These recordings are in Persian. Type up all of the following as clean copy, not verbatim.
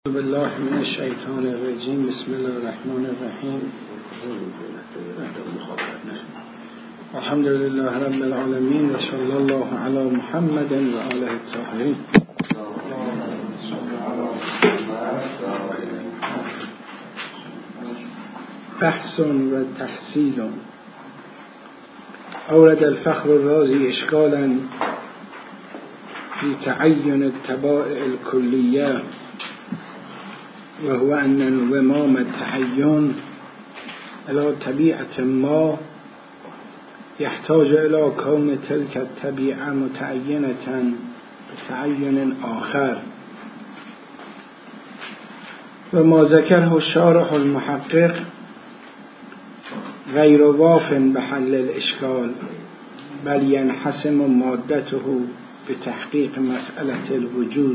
بالله من الشیطان الرجیم. بسم الله الرحمن الرحیم. الحمد لله رب العالمین و صلی الله علی محمد و آله الطاهرین. بحث و تحصیل. اورد الفخر الرازی اشکالا فی تعین الطبائع الکلیه وهو أن انضمام التعين إلى طبيعة ما يحتاج إلى كون تلك الطبيعة متعينة بتعين آخر، وما ذكره الشارح المحقق غير واف بحل الإشكال، بل ينحسم مادته بتحقيق مسألة الوجود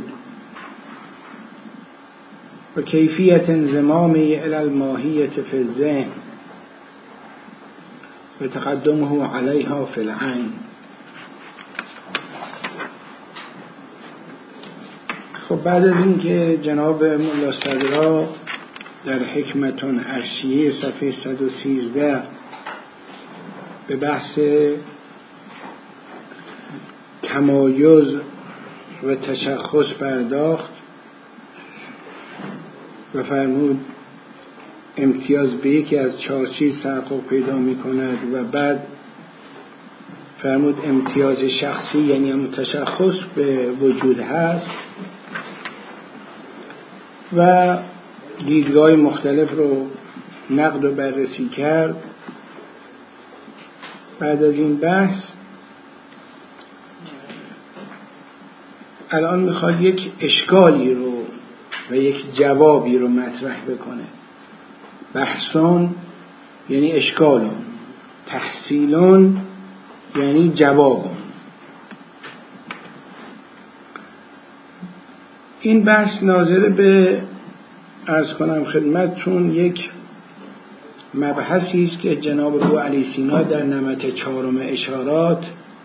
و کیفیت انضمامه إلى الماهیة في الذهن و تقدمه علیها في العین. خب بعد از این که جناب ملا صدرا در حکمة عرشیه صفحه 113 به بحث تمایز و تشخص پرداخت و فرمود امتیاز به یکی از 4 چیز تحقق پیدا می کند و بعد فرمود امتیاز شخصی یعنی هم تشخص به وجود هست و دیدگاه مختلف رو نقد و بررسی کرد. بعد از این بحث الان میخواد یک اشکالی رو و یک جوابی رو مطرح بکنه. بحثون یعنی اشکالون، تحصیلون یعنی جوابون. این بحث ناظر به عرض کنم خدمتتون یک مبحثی است که جناب ابوعلی سینا در نمط 4 اشارات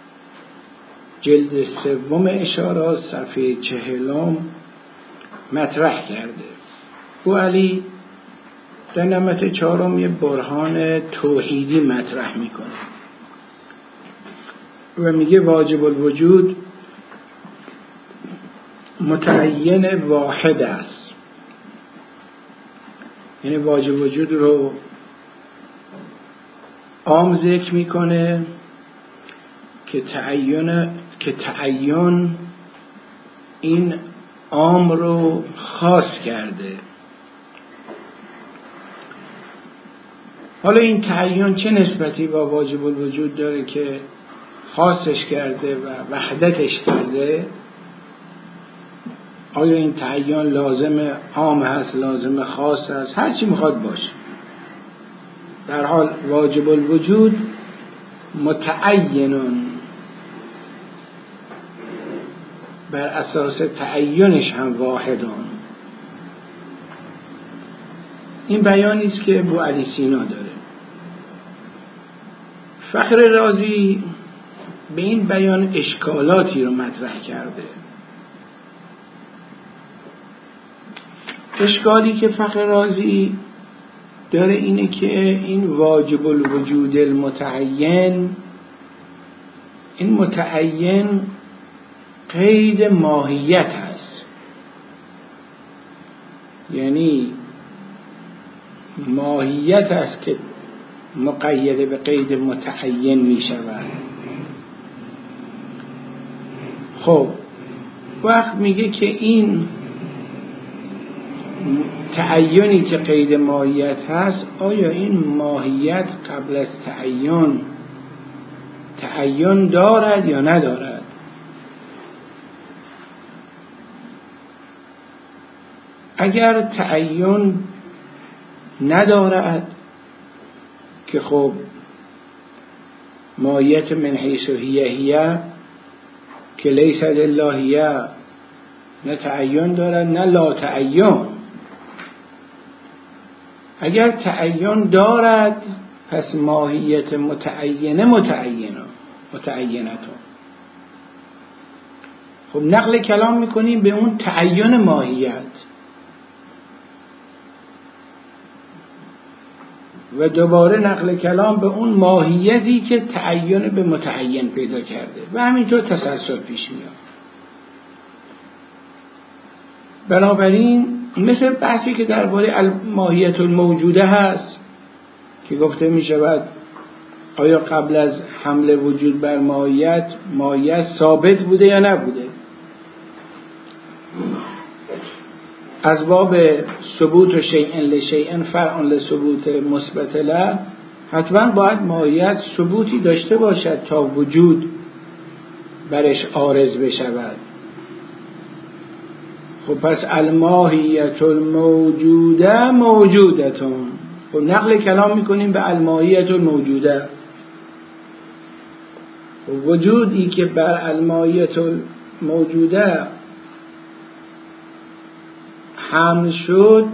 جلد 3 اشارات صفحه 40 مطرح کرده. ابوعلی در نمط 4 یه برهان توحیدی مطرح میکنه و میگه واجب الوجود متعین واحد است. یعنی واجب وجود رو عام ذکر میکنه که تعین این عام رو خاص کرده. حالا این تعین چه نسبتی با واجب الوجود داره که خاصش کرده و وحدتش کرده؟ آیا این تعین لازم عام هست، لازم خاص هست، هر چی میخواد باشه؟ در حال واجب الوجود متعینون، بر اساس تعینش هم واحدان. این بیانی است که ابوعلی سینا داره. فخر رازی به این بیان اشکالاتی رو مطرح کرده. اشکالی که فخر رازی داره اینه که این واجب الوجود المتعین، این متعین قید ماهیت هست. یعنی ماهیت است که مقید به قید متعین می شود. خب وقت میگه که این تعینی که قید ماهیت هست، آیا این ماهیت قبل از تعین دارد یا ندارد؟ اگر تعین ندارد که خب ماهیت من حیث هیه که لیس لله هیه، نه تعین دارد نه لا تعین. اگر تعین دارد پس ماهیت متعینتون. خب نقل کلام میکنیم به اون تعین ماهیت. و دوباره نقل کلام به اون ماهیتی که تعین به متعین پیدا کرده و همینطور تسلسل پیش میاد. بنابراین مثل بحثی که درباره ماهیت الموجوده هست که گفته می شود آیا قبل از حمل وجود بر ماهیت ثابت بوده یا نبوده. از باب ثبوت شیء لشیء فرع لثبوت مثبت له، حتما باید ماهیت ثبوتی داشته باشد تا وجود برش عارض بشود. خب پس الماهیت الموجوده موجودتون. خب نقل کلام میکنیم به الماهیت الموجوده. وجودی که بر الماهیت الموجوده حمل شد،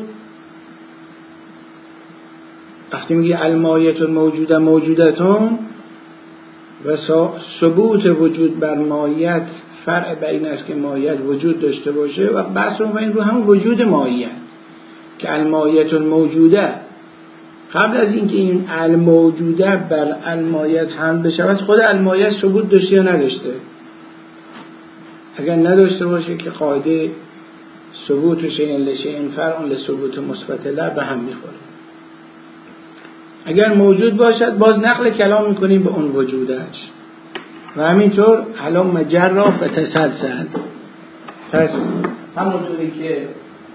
وقتی میگی الماهیت الموجوده موجودتون و ثبوت وجود بر ماهیت فرع بین است که ماهیت وجود داشته باشه و بحث رو این رو همون وجود ماهیت که الماهیت الموجوده قبل از اینکه این الموجوده بر الماهیت حمل بشود خود الماهیت ثبوت داشته یا نداشته. اگر نداشته باشه که قاعده ثبوت شیء لشیء فرع لثبوت مثبت له به هم میخوره. اگر موجود باشد باز نقل کلام میکنیم به اون وجودش و همینطور حالا مجرا و تسلسل. پس همونطوری که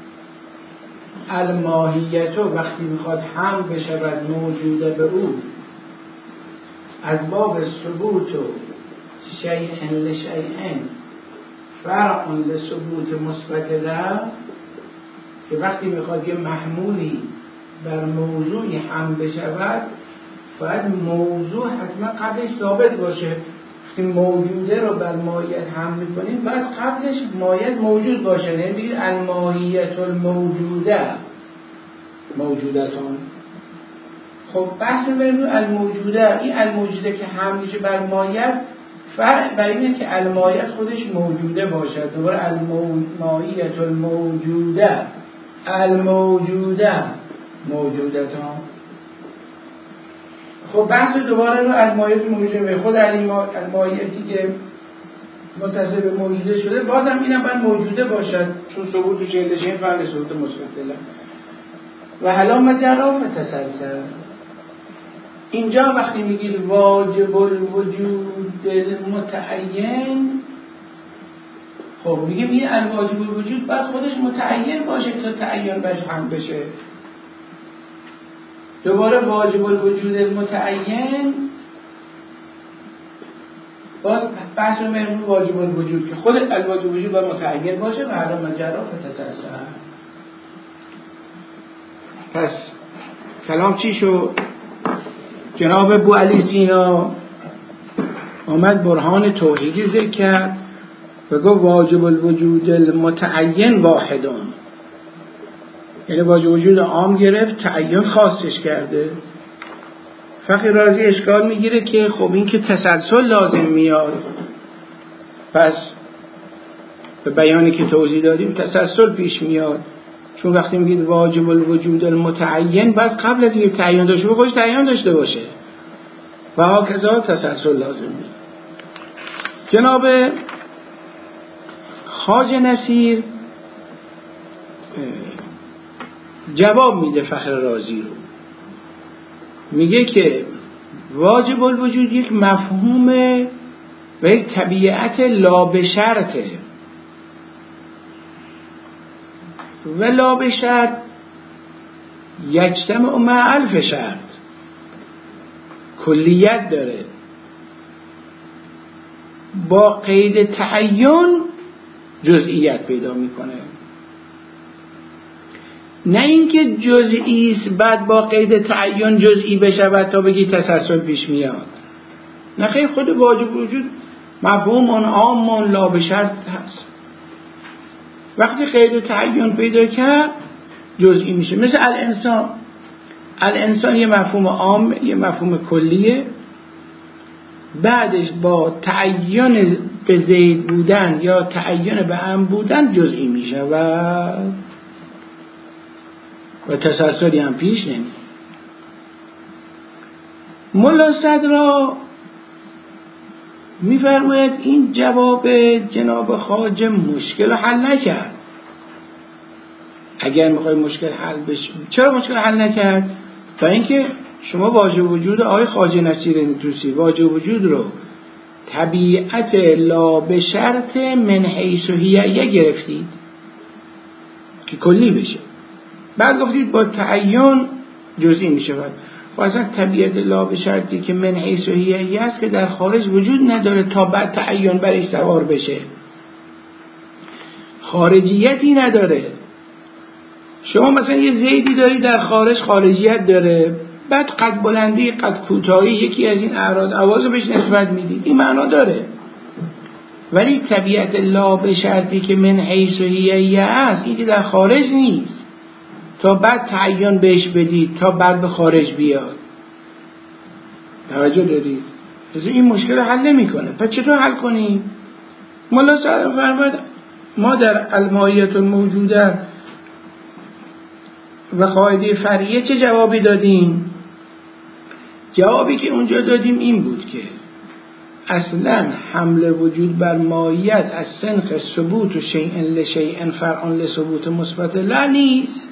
الماهیت وقتی میخواد حمل بشود موجوده به او از باب ثبوت شیء لشیء فرع لثبوت مثبت له، که وقتی میخواد یه محمولی بر موضوعی حمل بشود باید موضوع حتما قبلش ثابت باشه. وقتی موجوده رو بر ماهیت حمل میکنیم باید قبلش ماهیت موجود باشه. یعنی بگید الماهیت الموجوده موجودتون. خب بحث بریم الموجوده، این الموجوده که حمل میشه بر ماهیت فرق بر اینه که الماهیت خودش موجوده باشد. دوباره الماهیت الموجوده موجودتان. خب بحث دوباره رو الماهیت موجوده، خود الماهیتی که متصل به موجوده شده بازم اینم باید موجوده باشد چون ثبوت شیء لشیء فرع لثبوت مثبت له. و حالا مجرا و تسلسل. اینجا وقتی میگید واجب الوجود متعین، خب میگیم این الواجب الوجود باید خودش متعین باشه تا تعین بهش هم بشه. دوباره واجب الوجود متعین باز بحث رو میگیم واجب الوجود که خود الواجب الوجود باید متعین باشه و حالا مجرا و تسلسل. پس کلام چی شد؟ جناب ابو علی سینا آمد برهان توحیدی ذکر کرد و گفت واجب الوجود المتعین واحدون. یعنی واجب وجود عام گرفت تعین خاصش کرده. فقیه رازی اشکال میگیره که خب این که تسلسل لازم میاد، پس به بیانی که توضیح دادیم تسلسل پیش میاد. چون وقتی میگید واجب الوجود المتعین باید قبل از اینکه تعین داشته باشه خودش تعین داشته باشه و هاکذا تسلسل لازم میاد. جناب خواجه نصیر جواب میده فخر رازی رو، میگه که واجب الوجود یک مفهوم و یک طبیعت لا بشرطه و لا بشرط یجتمع مع الف شرط، کلیت داره، با قید تعین جزئیت پیدا میکنه. نه اینکه جزئی است بعد با قید تعین جزئی بشود تا بگی تسلسل پیش میاد. نه خیلی خود واجب وجود مفهوم اون عام اون لا بشرط هست. وقتی قید تعین پیدا کرد جزئی میشه. مثل الانسان یه مفهوم عام یه مفهوم کلیه، بعدش با تعین به زید بودن یا تعین به عم بودن جزئی میشه و تسلسلی هم پیش نمیاد. ملا صدرا میفرماید این جواب جناب خواجه مشکل رو حل نکرد. اگر میخوای مشکل حل بشه، چرا مشکل حل نکرد؟ تا اینکه شما واجب وجود آقای خواجه نصیرالدین طوسی، واجب وجود رو طبیعت لا به شرط من حیث هیه گرفتید که کلی بشه، بعد گفتید با تعین جزئی میشه. و اصلا طبیعت لا به شرطی که من حیث هیه است که در خارج وجود نداره تا بعد تعین برای سوار بشه، خارجیتی نداره. شما مثلا یه زیدی داری در خارج خارجیت داره، بعد قد بلندی قد کوتاهی یکی از این اعراض آواز بهش نسبت میدی، این معنا داره. ولی طبیعت لا به شرطی که من حیث هیه است این که در خارج نیست تا بعد تعین بهش بدید تا بعد به خارج بیاد. توجه دارید؟ پس این مشکل حل نمیکنه. پس چطور حل کنیم؟ مولا صدرا فرمود ما در الماهیت الموجوده و قاعده فرعیه چه جوابی دادیم؟ جوابی که اونجا دادیم این بود که اصلا حمل وجود بر ماهیت از سنخ ثبوت و شیء لشیء فرع لثبوت مثبت لا نیست،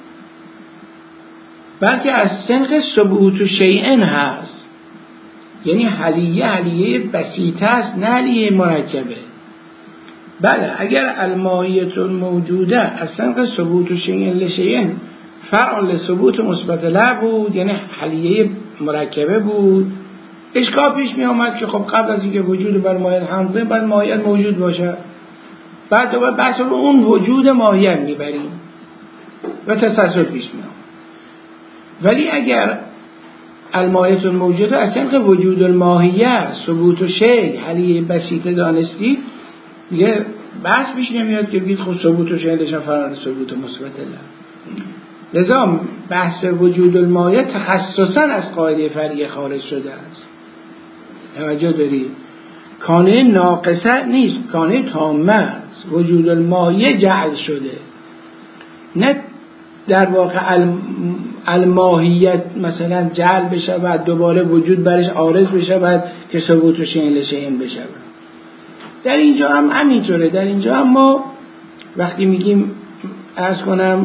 بلکه از سنخ ثبوت و شیء هست. یعنی حلیه بسیطه است، نه حلیه مرکبه. بله اگر الماهیت الموجوده از سنخ ثبوت و شیء لشیء فرع لثبوت مثبت لا بود، یعنی حلیه مرکبه بود، اشکال پیش می آمد که خب قبل از اینکه وجود بر ماهیت حمل کنیم باید ماهیت موجود باشه، بعد دوباره بحث رو اون وجود ماهیت میبریم و تسلسل پیش می آمد. ولی اگر الماهیت الموجوده از طریق وجود الماهیه ثبوت و شیء حلیه بسیطه دانستید، دیگه بحث پیش نمیاد که بگید خب ثبوت و شیء لشیء فرع ثبوت مثبت لا. لذا بحث وجود الماهیه تخصصاً از قاعده فرعیه خارج شده است. توجه دارید؟ کانه ناقصه نیست، کانه تامه است. وجود الماهیه جعل شده، نه در واقع الماهیت مثلا جعل بشه و دوباره وجود برش عارض بشه بعد که ثبوت و شیء لشیء بشه. در اینجا هم همینطوره. در اینجا هم ما وقتی میگیم عرض کنم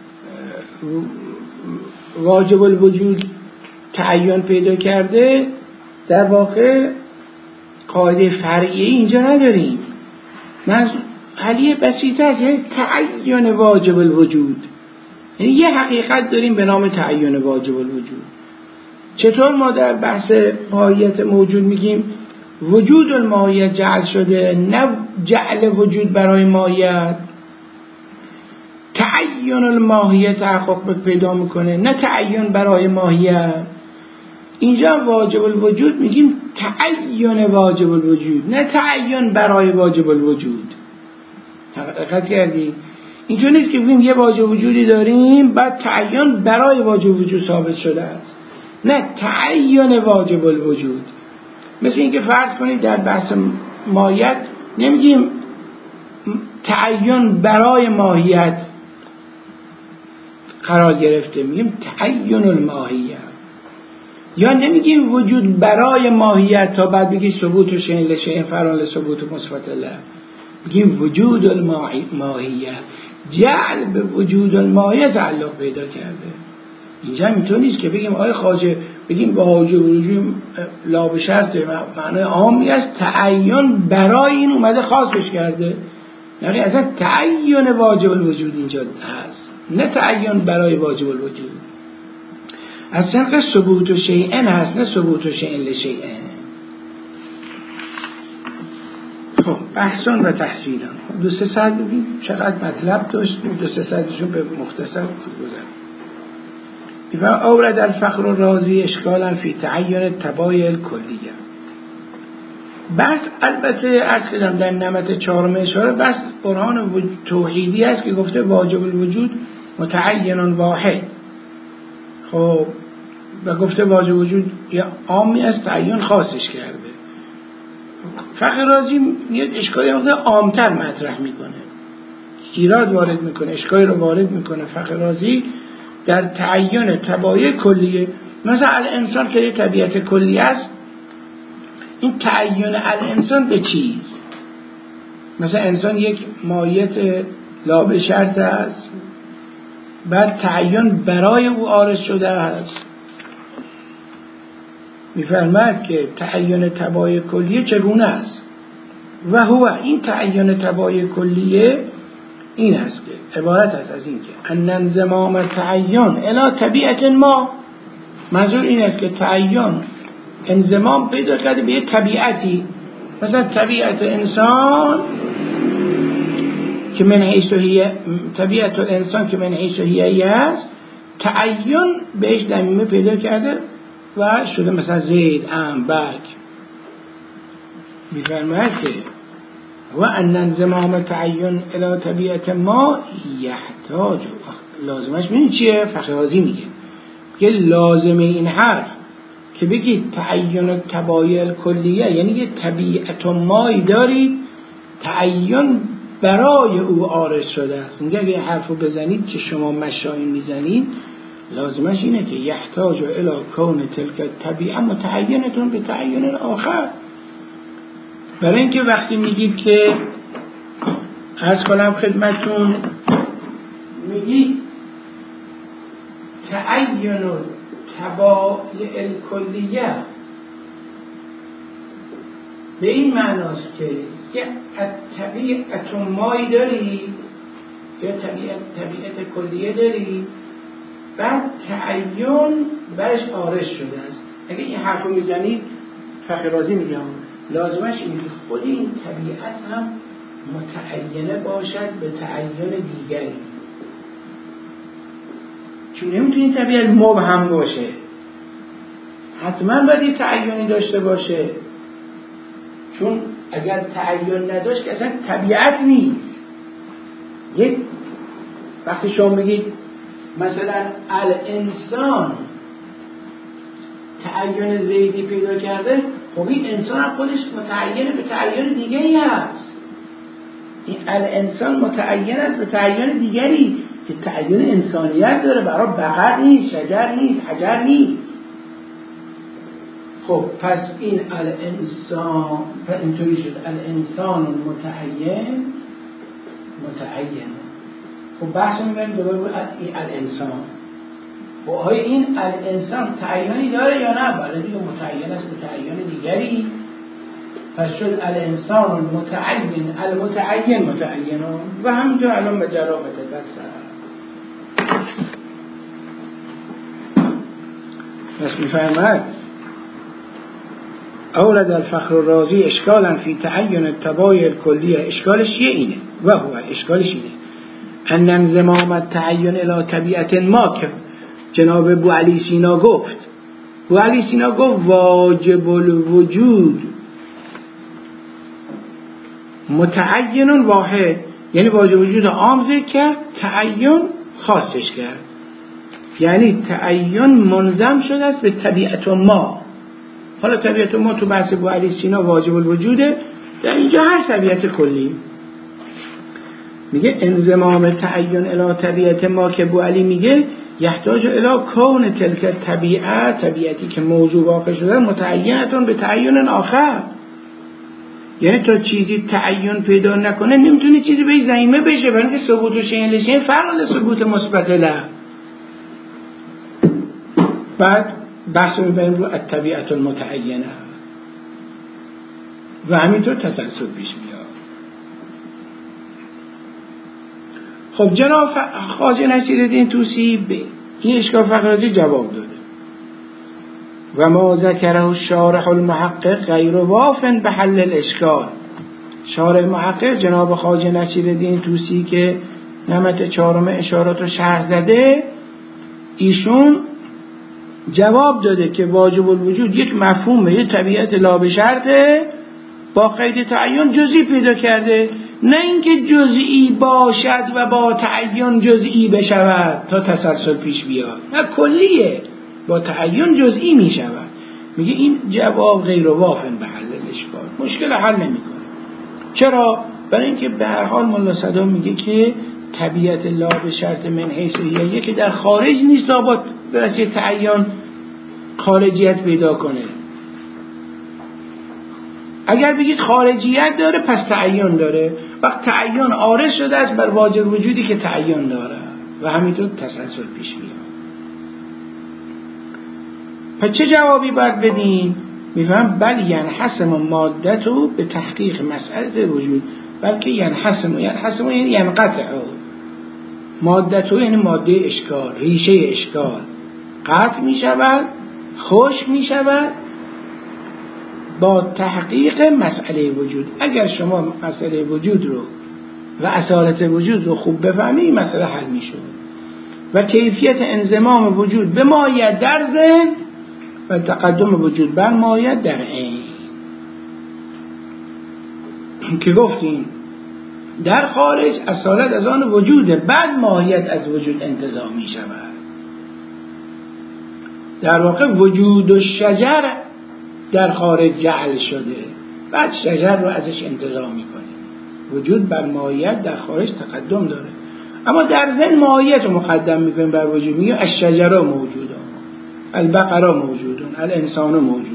واجب الوجود تعین پیدا کرده، در واقع قاعده فرعیه اینجا نداریم. حلیه بسیطه است، یعنی تعین واجب الوجود، یعنی یه حقیقت داریم به نام تعین واجب الوجود. چطور ما در بحث ماهیت موجود میگیم وجود الماهیت جعل شده، نه جعل وجود برای ماهیت، تعین الماهیت تحقق پیدا میکنه نه تعین برای ماهیت. اینجا واجب الوجود میگیم تعین واجب الوجود، نه تعین برای واجب الوجود. دقت کردی؟ اینجا نیست که بگیم یه واجب وجودی داریم بعد تعین برای واجب وجود ثابت شده است، نه تعین واجب الوجود. مثل اینکه فرض کنید در بحث ماهیت نمیگیم تعین برای ماهیت قرار گرفته، میگیم تعین الماهیت. یا نمیگیم وجود برای ماهیت تا بعد بگی ثبوت و شیء لشیء فرع لثبوت مثبت لا، میگیم وجود الماهیت. جعل به وجود الماهیت تعلق پیدا کرده. اینجا اینطور نیست که بگیم آقای خواجه بگیم واجب وجود لا به شرط معنای عامی است، تعین برای این اومده خاصش کرده. یعنی اصلا تعین واجب الوجود اینجا هست، نه تعین برای واجب الوجود. از طریق ثبوت و شیء هست، نه ثبوت و شیء لشیء. خب بحثان و تحصیلان دو سه ساعت ببین چقدر مطلب داشت، دو سه ساعتشون به مختصر گذر. بفرم اورد الفخر الرازی اشکالا فی تعین تبایع الکلیه. بس البته از کدام در نمط چهارم اشاره بس قرآن توحیدی است که گفته واجب الوجود متعین واحد. خب و گفته واجب وجود یا عامی است تعین خاصش کرده. فخر رازی میاد اشکالی مقدار عامتر مطرح میکنه، ایراد وارد میکنه، اشکالی رو وارد میکنه. فخر رازی در تعین تبایع کلیه مثلا الانسان که یه طبیعت کلی است، این تعین الانسان به چیز، مثلا انسان یک مایت لا به شرط است، بعد تعین برای او عارض شده است. میفرماید که تعین تبع کلیه چگونه است؟ و هو، این تعین تبع کلیه این است که عبارت است از این که ان انضمام تعین الی طبیعت ما، منظور این است که تعین انضمام پیدا کرده به طبیعتی، مثلا طبیعت انسان که من حیث هی، طبیعت الانسان که من حیث هی است، تعین بهش ضمیمه پیدا کرده و شده مثلا زید، برگ. می‌فرماید که و ان انضمام تعین الی طبیعت ما یحتاج، لازمش ببین چیه؟ فخرازی میگه لازمه این حرف که بگید تعین تبایع کلیه، یعنی یه طبیعت مایی دارید تعین برای او عارض شده است. میگه اگه حرف رو بزنید که شما مشاین میزنید، لازمش اینه که یحتاج الی کون تلک طبیعه متعینتون به تعین آخر. برای اینکه وقتی میگید که عرض کنم خدمتون، میگید تعین تبایع کلیه، به این معناست که یه طبیعت مایی داری، یه طبیعت کلیه داری، بعد تعین برش عارض شده است. اگه این حرف رو میزنید، فخرازی میگم، لازمش این که خود این طبیعت هم متعینه باشد به تعین دیگری، چون نمیتونه این طبیعت مبهم باشه، حتما باید یه تعینی داشته باشه، چون اگر تعین نداشت که اصلا طبیعت نیست. یک وقتی شما میگید مثلا الانسان تعین زیدی پیدا کرده، خب این انسان هم خودش متعین به تعین دیگری هست. این الانسان متعین است به تعین دیگری که تعین انسانیت داره، برای بقر نیست، شجر نیست، حجر نیست. خب پس این الانسان اینطوری شد، الانسان متعین. خب بحث می‌بریم دوباره این الانسان. خب آیا این الانسان تعیینی داره یا نه؟ بله دیگه متعین است به تعین دیگری. پس شد الانسان المتعین و همینطور الان به جرا متفسر. پس می‌فرماید اورد الفخر الرازی اشکالا فی تعین التبایع الکلیه، اشکالش اینه و هو اشکالش اینه ان انضمام التعین الی طبیعت ما، که جناب ابو علی سینا گفت، ابو علی سینا گفت واجب الوجود متعین واحد، یعنی واجب وجود عام ذکر کرد، تعین خاصش کرد، یعنی تعین منظم شده است به طبیعت ما. حالا طبیعت ما تو بحث ابو علی سینا واجب الوجوده، در اینجا هر طبیعت کلی. میگه انضمام تعین الی طبیعت ما که ابو علی میگه یحتاج الی کون تلک طبیعتی که موضوع واقع شده متعینتون به تعین آخر، یعنی تا چیزی تعین پیدا نکنه نمیتونه چیزی به ضمیمه بشه، برای اینکه ثبوت و شیء لشیء فرق از ثبوت مثبت له. بعد بحث می‌بریم رو الطبیعت المتعینه و همینطور تسلسل پیش میاد. خب جناب خواجه نصیرالدین طوسی به این اشکال فخرازی جواب داده و ما ذکره الشارح المحقق غیر واف به حل الاشکال. شارح محقق جناب خواجه نصیرالدین طوسی که نمت چهارم اشارات رو شرح زده، ایشون جواب داده که واجب الوجود یک مفهومه، یک طبیعت لا به شرطه، با قید تعین جزئی پیدا کرده، نه اینکه جزئی باشد و با تعین جزئی بشود تا تسلسل پیش بیاد، نه کلیه، با تعین جزئی می شود. میگه این جواب غیر وافن به حل الاشکال، مشکل حل نمیکنه. چرا؟ برای اینکه به هر حال ملا صدام میگه که طبیعت لا به شرط من حیث هیه که در خارج نیست، با واسه تعین خارجیت پیدا کنه. اگر بگید خارجیت داره پس تعین داره. وقت تعین عارض شده است بر واجب وجودی که تعین داره و همینطور تسلسل پیش میاد. پس چه جوابی باید بدیم؟ میفهم بل ینحسم مادته به تحقیق مسئله وجود، بلکه ینحسم یعنی ینقطع، مادته یعنی ماده اشکال، ریشه اشکال قطع می شود، خشک می شود با تحقیق مسئله وجود. اگر شما مسئله وجود رو و اصالت وجود رو خوب بفهمی این مسئله حل می شود و کیفیت انضمام وجود به ماهیت در ذهن و تقدم وجود بر ماهیت در عین که گفتیم در خارج اصالت از آن وجوده، بعد ماهیت از وجود انتزاع می شود. در واقع وجود و شجر در خارج جعل شده، بعد شجر رو ازش انتزاع می کنیم. وجود بر ماهیت در خارج تقدم داره، اما در ذهن ماهیت رو مقدم می کنیم بر وجود. میگیم الشجر موجوده، البقره موجودون، الانسان موجودون.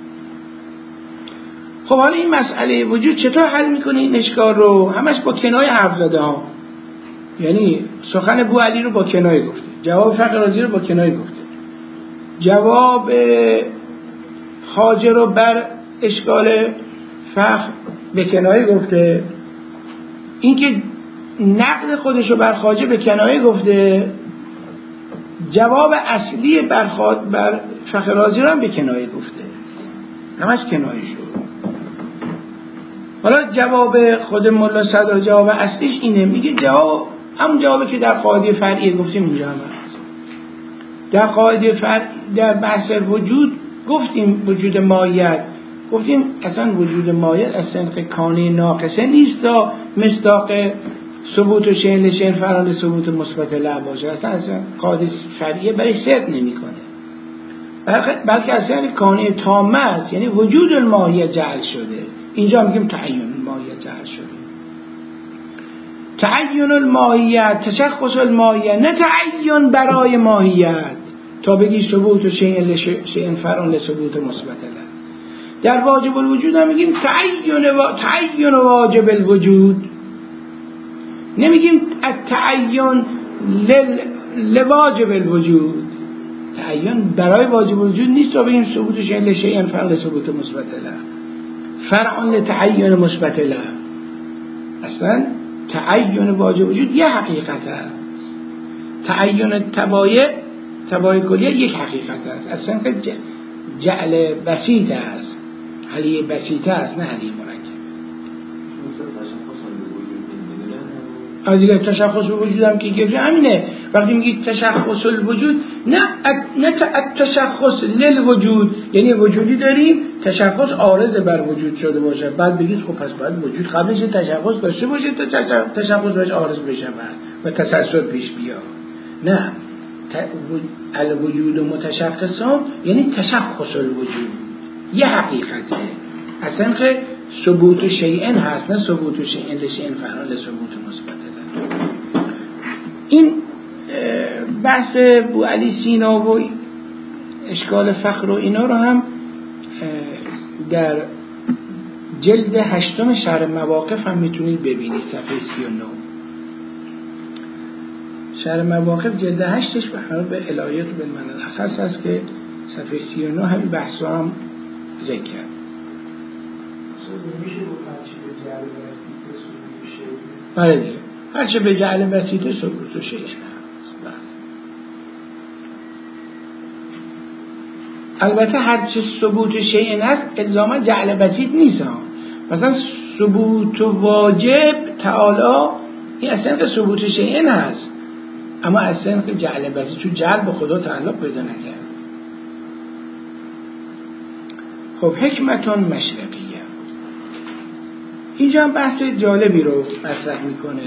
خب حالا این مسئله وجود چطور حل میکنه این اشکال رو؟ همش با کنایه حرف زده ها، یعنی سخن بوعلی رو با کنایه گفته، جواب فقر رازی رو با کنایه گفته، جواب خواجه رو بر اشکال فقر به کنایه گفته، اینکه نقد خودش رو بر خواجه به کنایه گفته، جواب اصلی بر فقر رازی رو هم به کنایه گفته، همش کنایه شد. حالا جواب خود ملا صدر جواب اصلیش اینه، میگه جواب همون جوابی که در قاعده فرعیه گفتیم اینجا هم هست. در قاعده فرع در بحث وجود گفتیم وجود ماهیت، گفتیم اصلا وجود ماهیت از سنخ کانه ناقصه نیست تا مصداق ثبوت و شین لشین فران ثبوت مثبت لا باشه، اصلا قاعده فرعیه برای صدق نمیکنه، بلکه اصلا کانه تامه است، یعنی وجود الماهیت جعل شده. اینجا میگیم تعین الماهیت جعل شده، تعین الماهیت، تشخص الماهیت، نه تعین برای ماهیت تا بگی ثبوت و شیء فرعون لثبوت مثبت له. در واجب الوجود هم میگیم تعین واجب الوجود، نمیگیم التعین لواجب الوجود. تعین برای واجب الوجود نیست تا بگیم ثبوت شیء فرعون لثبوت مثبت له، فرعون لتعین مثبت له. اصلا تعین واجب وجود یه حقیقت است، تعین تبایع کلیه یک حقیقت است، اصلا جعل بسیط است، حلیه بسیطه است نه حلیه مرکب. دیگه تشخص الوجود هم که همینه، وقتی میگید تشخص الوجود نه تشخص للوجود، یعنی وجودی داریم تشخص عارض بر وجود شده باشه، بعد بگید خب پس باید وجود قبلش تشخص داشته باشه تا تشخص بهش عارض بشه و تسلسل پیش بیاد. نه، الوجود و متشخصان یعنی تشخص الوجود یه حقیقته، اصلا که ثبوت شیئن هست نه ثبوت شیئن لشیئن فرعون لثبوت مثبت. این بحث بوعلی سینا و اشکال فقر و اینا رو هم در جلد 8 شرح مواقف هم میتونید ببینید، صفحه 39 شرح مواقف جلد 8ش به الهیات و بالمعنی الاخص هست که صفحه 39 همین بحث هم ذکر کرد. میشه با هرچی به جعل بسیطه ثبوت شیء، بله دیگه هرچی به جعل بسیطه ثبوت شیء. البته هرچی ثبوت شیء هست الزاما جعل بسیط نیست، مثلا ثبوت واجب تعالی این اصلا که ثبوت شیء هست، اما اصلا که جعل بسیط چون جعل به خدا تعلق پیدا نکرد. خب حکمتون مشرقیه، اینجا هم بحث جالبی رو مطرح میکنه.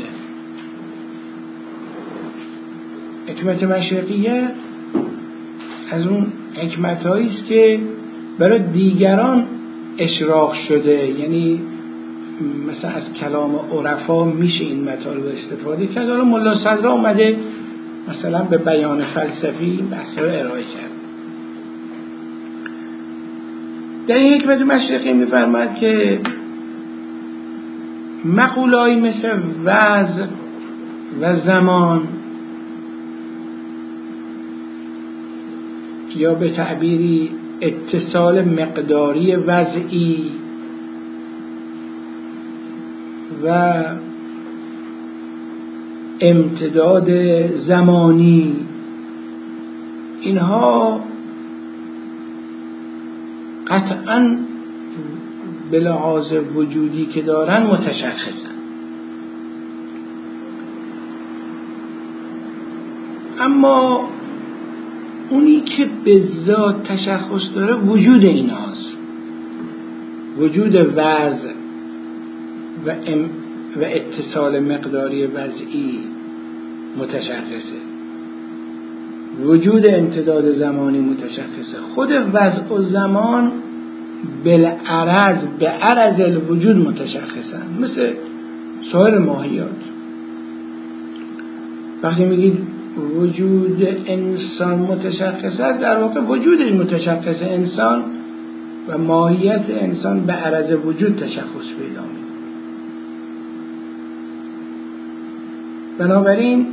حکمت مشرقیه از اون حکمت‌هایی است که برای دیگران اشراق شده، یعنی مثلا از کلام عرفا میشه این مطالب استفاده کرد. حالا ملا صدرا اومده مثلا به بیان فلسفی بحث رو ارائه کرد. در این حکمت مشرقی می‌فرماید که مقوله‌ای مثل وضع و زمان یا به تعبیری اتصال مقداری وضعی و امتداد زمانی، اینها قطعاً به لحاظ وجودی که دارن متشخصن، اما اونی که به ذات تشخص داره وجود ایناست. وجود وضع و اتصال مقداری وضعی متشخصه، وجود امتداد زمانی متشخصه. خود وضع و زمان بالعرض به عرض الوجود متشخصن، مثل سایر ماهیات. وقتی میگید وجود انسان متشخص است، در واقع وجودش متشخصه. انسان و ماهیت انسان به عرض وجود تشخص پیدا می‌کنه. بنابراین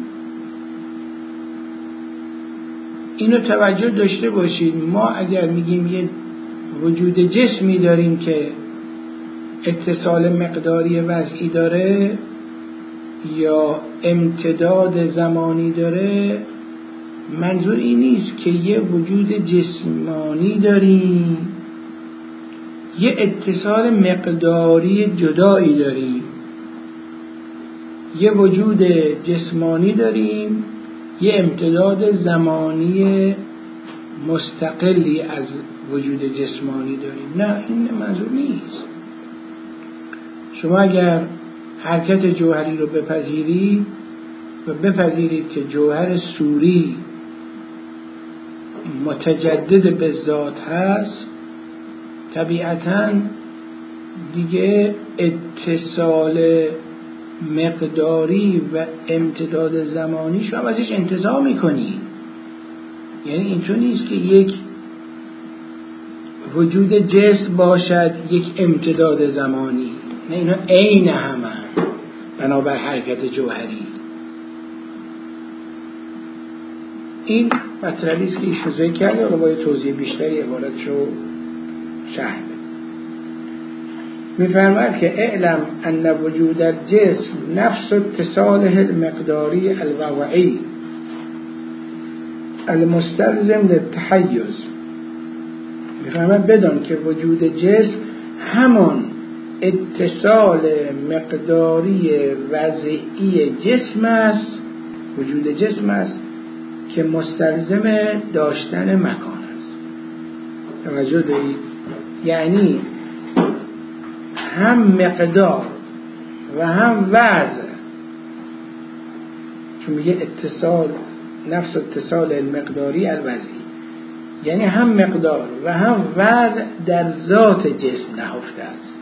اینو توجه داشته باشید، ما اگر میگیم یه وجود جسمی داریم که اتصال مقداری وضعی داره یا امتداد زمانی داره، منظور این نیست که یه وجود جسمانی داریم یه اتصال مقداری جدایی داریم، یه وجود جسمانی داریم یه امتداد زمانی مستقلی از وجود جسمانی داریم. نه، این منظور نیست. شما اگر حرکت جوهری رو بپذیرید و بپذیرید که جوهر صوری متجدد به ذات هست، طبیعتاً دیگه اتصال مقداری و امتداد زمانی شما ازش انتزاع میکنی. یعنی اینطور نیست که یک وجود جسم باشد یک امتداد زمانی، نه، اینا عین همن بنابر حرکت جوهری. این مطلبی است که ایشون ذکر کرده و باید توضیح بیشتری عبارتشو شرح بده. می‌فرماید که اعلم ان وجود الجسم نفس اتصاله المقداری الوضعی المستلزم للتحیز. می‌فرماید بدان که وجود جسم همان اتصال مقداری وضعی جسم است، وجود جسم است که مستلزم داشتن مکان است. توجه دارید؟ یعنی هم مقدار و هم وضع، چون میگه اتصال نفس اتصال المقداری الوضعی، یعنی هم مقدار و هم وضع در ذات جسم نهفته است.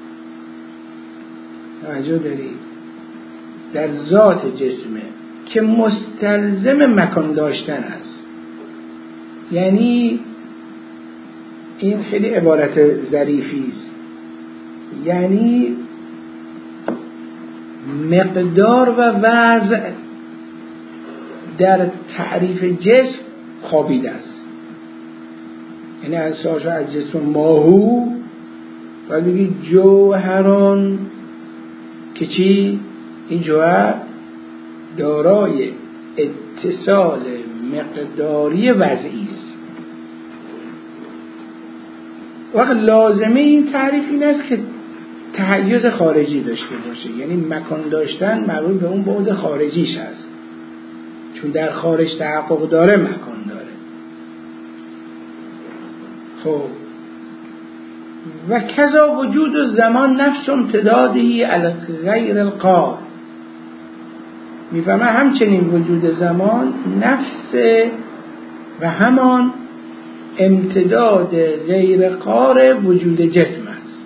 توجه دارید؟ در ذات جسمه که مستلزم مکان داشتن است. یعنی این خیلی عبارت ظریفی است، یعنی مقدار و وضع در تعریف جسم خوابیده است. یعنی انساش از جسم ماهو باید بگید جوهران که چی؟ این جوهر دارای اتصال مقداری وضعی است. وقت لازمه این تعریف این است که تحیز خارجی داشته باشه، یعنی مکان داشتن مربوط به اون بعد خارجیش هست، چون در خارج تحقق داره مکان داره. خب و کذا وجود و زمان نفس امتدادی علی غیر القار. میفهمه همچنین وجود زمان نفس و همان امتداد غیر قار وجود جسم است.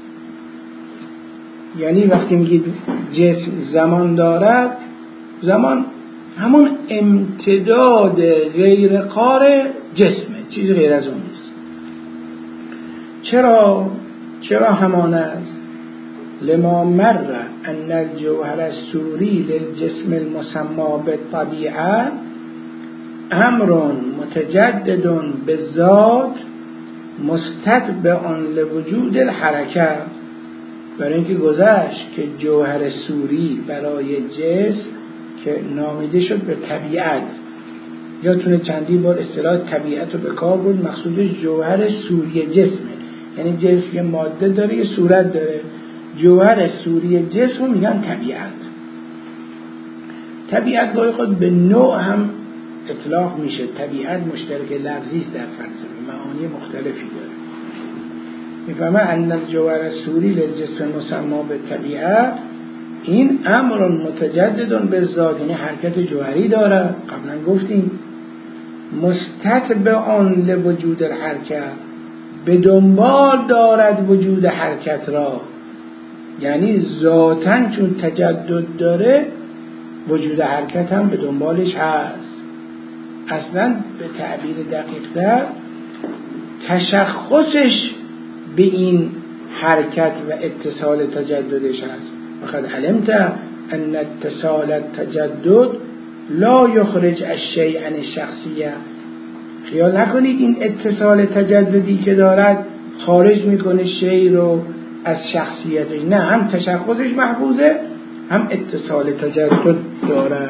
یعنی وقتی میگید جسم زمان دارد، زمان همون امتداد غیر قار جسمه، چیزی غیر از اون نیست. چرا؟ چرا همان است؟ لما مر ان الجوهر الصوری للجسم المسمى بالطبیعه امر متجدد بالذات مستتبع لوجود الحرکه. برای اینکه گذشت که جوهر صوری برای جسم که نامیده شد به طبیعت، یادتونه چندی بار اصطلاح طبیعت رو به کار بود، مقصودش جوهر صوری جسمه، یعنی جسم یه ماده داره یه صورت داره، جوهر صوری جسم رو میگن طبیعت. طبیعت گاهی خود به نوع هم اطلاق میشه، طبیعت مشترک لفظی است در فلسفه، معانی مختلفی داره. میفهمه ان الجوهر الصوری للجسم مسمى بالطبیعه، این امر متجدد بالذات، یعنی حرکت جوهری داره، قبلا گفتیم. مستتبع لوجود الحرکه، به دنبال دارد وجود حرکت را، یعنی ذاتاً چون تجدد داره وجود حرکت هم به دنبالش هست. اصلا به تعبیر دقیق‌تر تشخصش به این حرکت و اتصال تجددش هست. وقد علمت ان اتصال التجدد لا یخرج الشیء عن الشخصیه. خیال نکنید این اتصال تجددی که دارد خارج میکنه شیء رو از شخصیتش، نه، هم تشخصش محفوظه هم اتصال تجدد داره.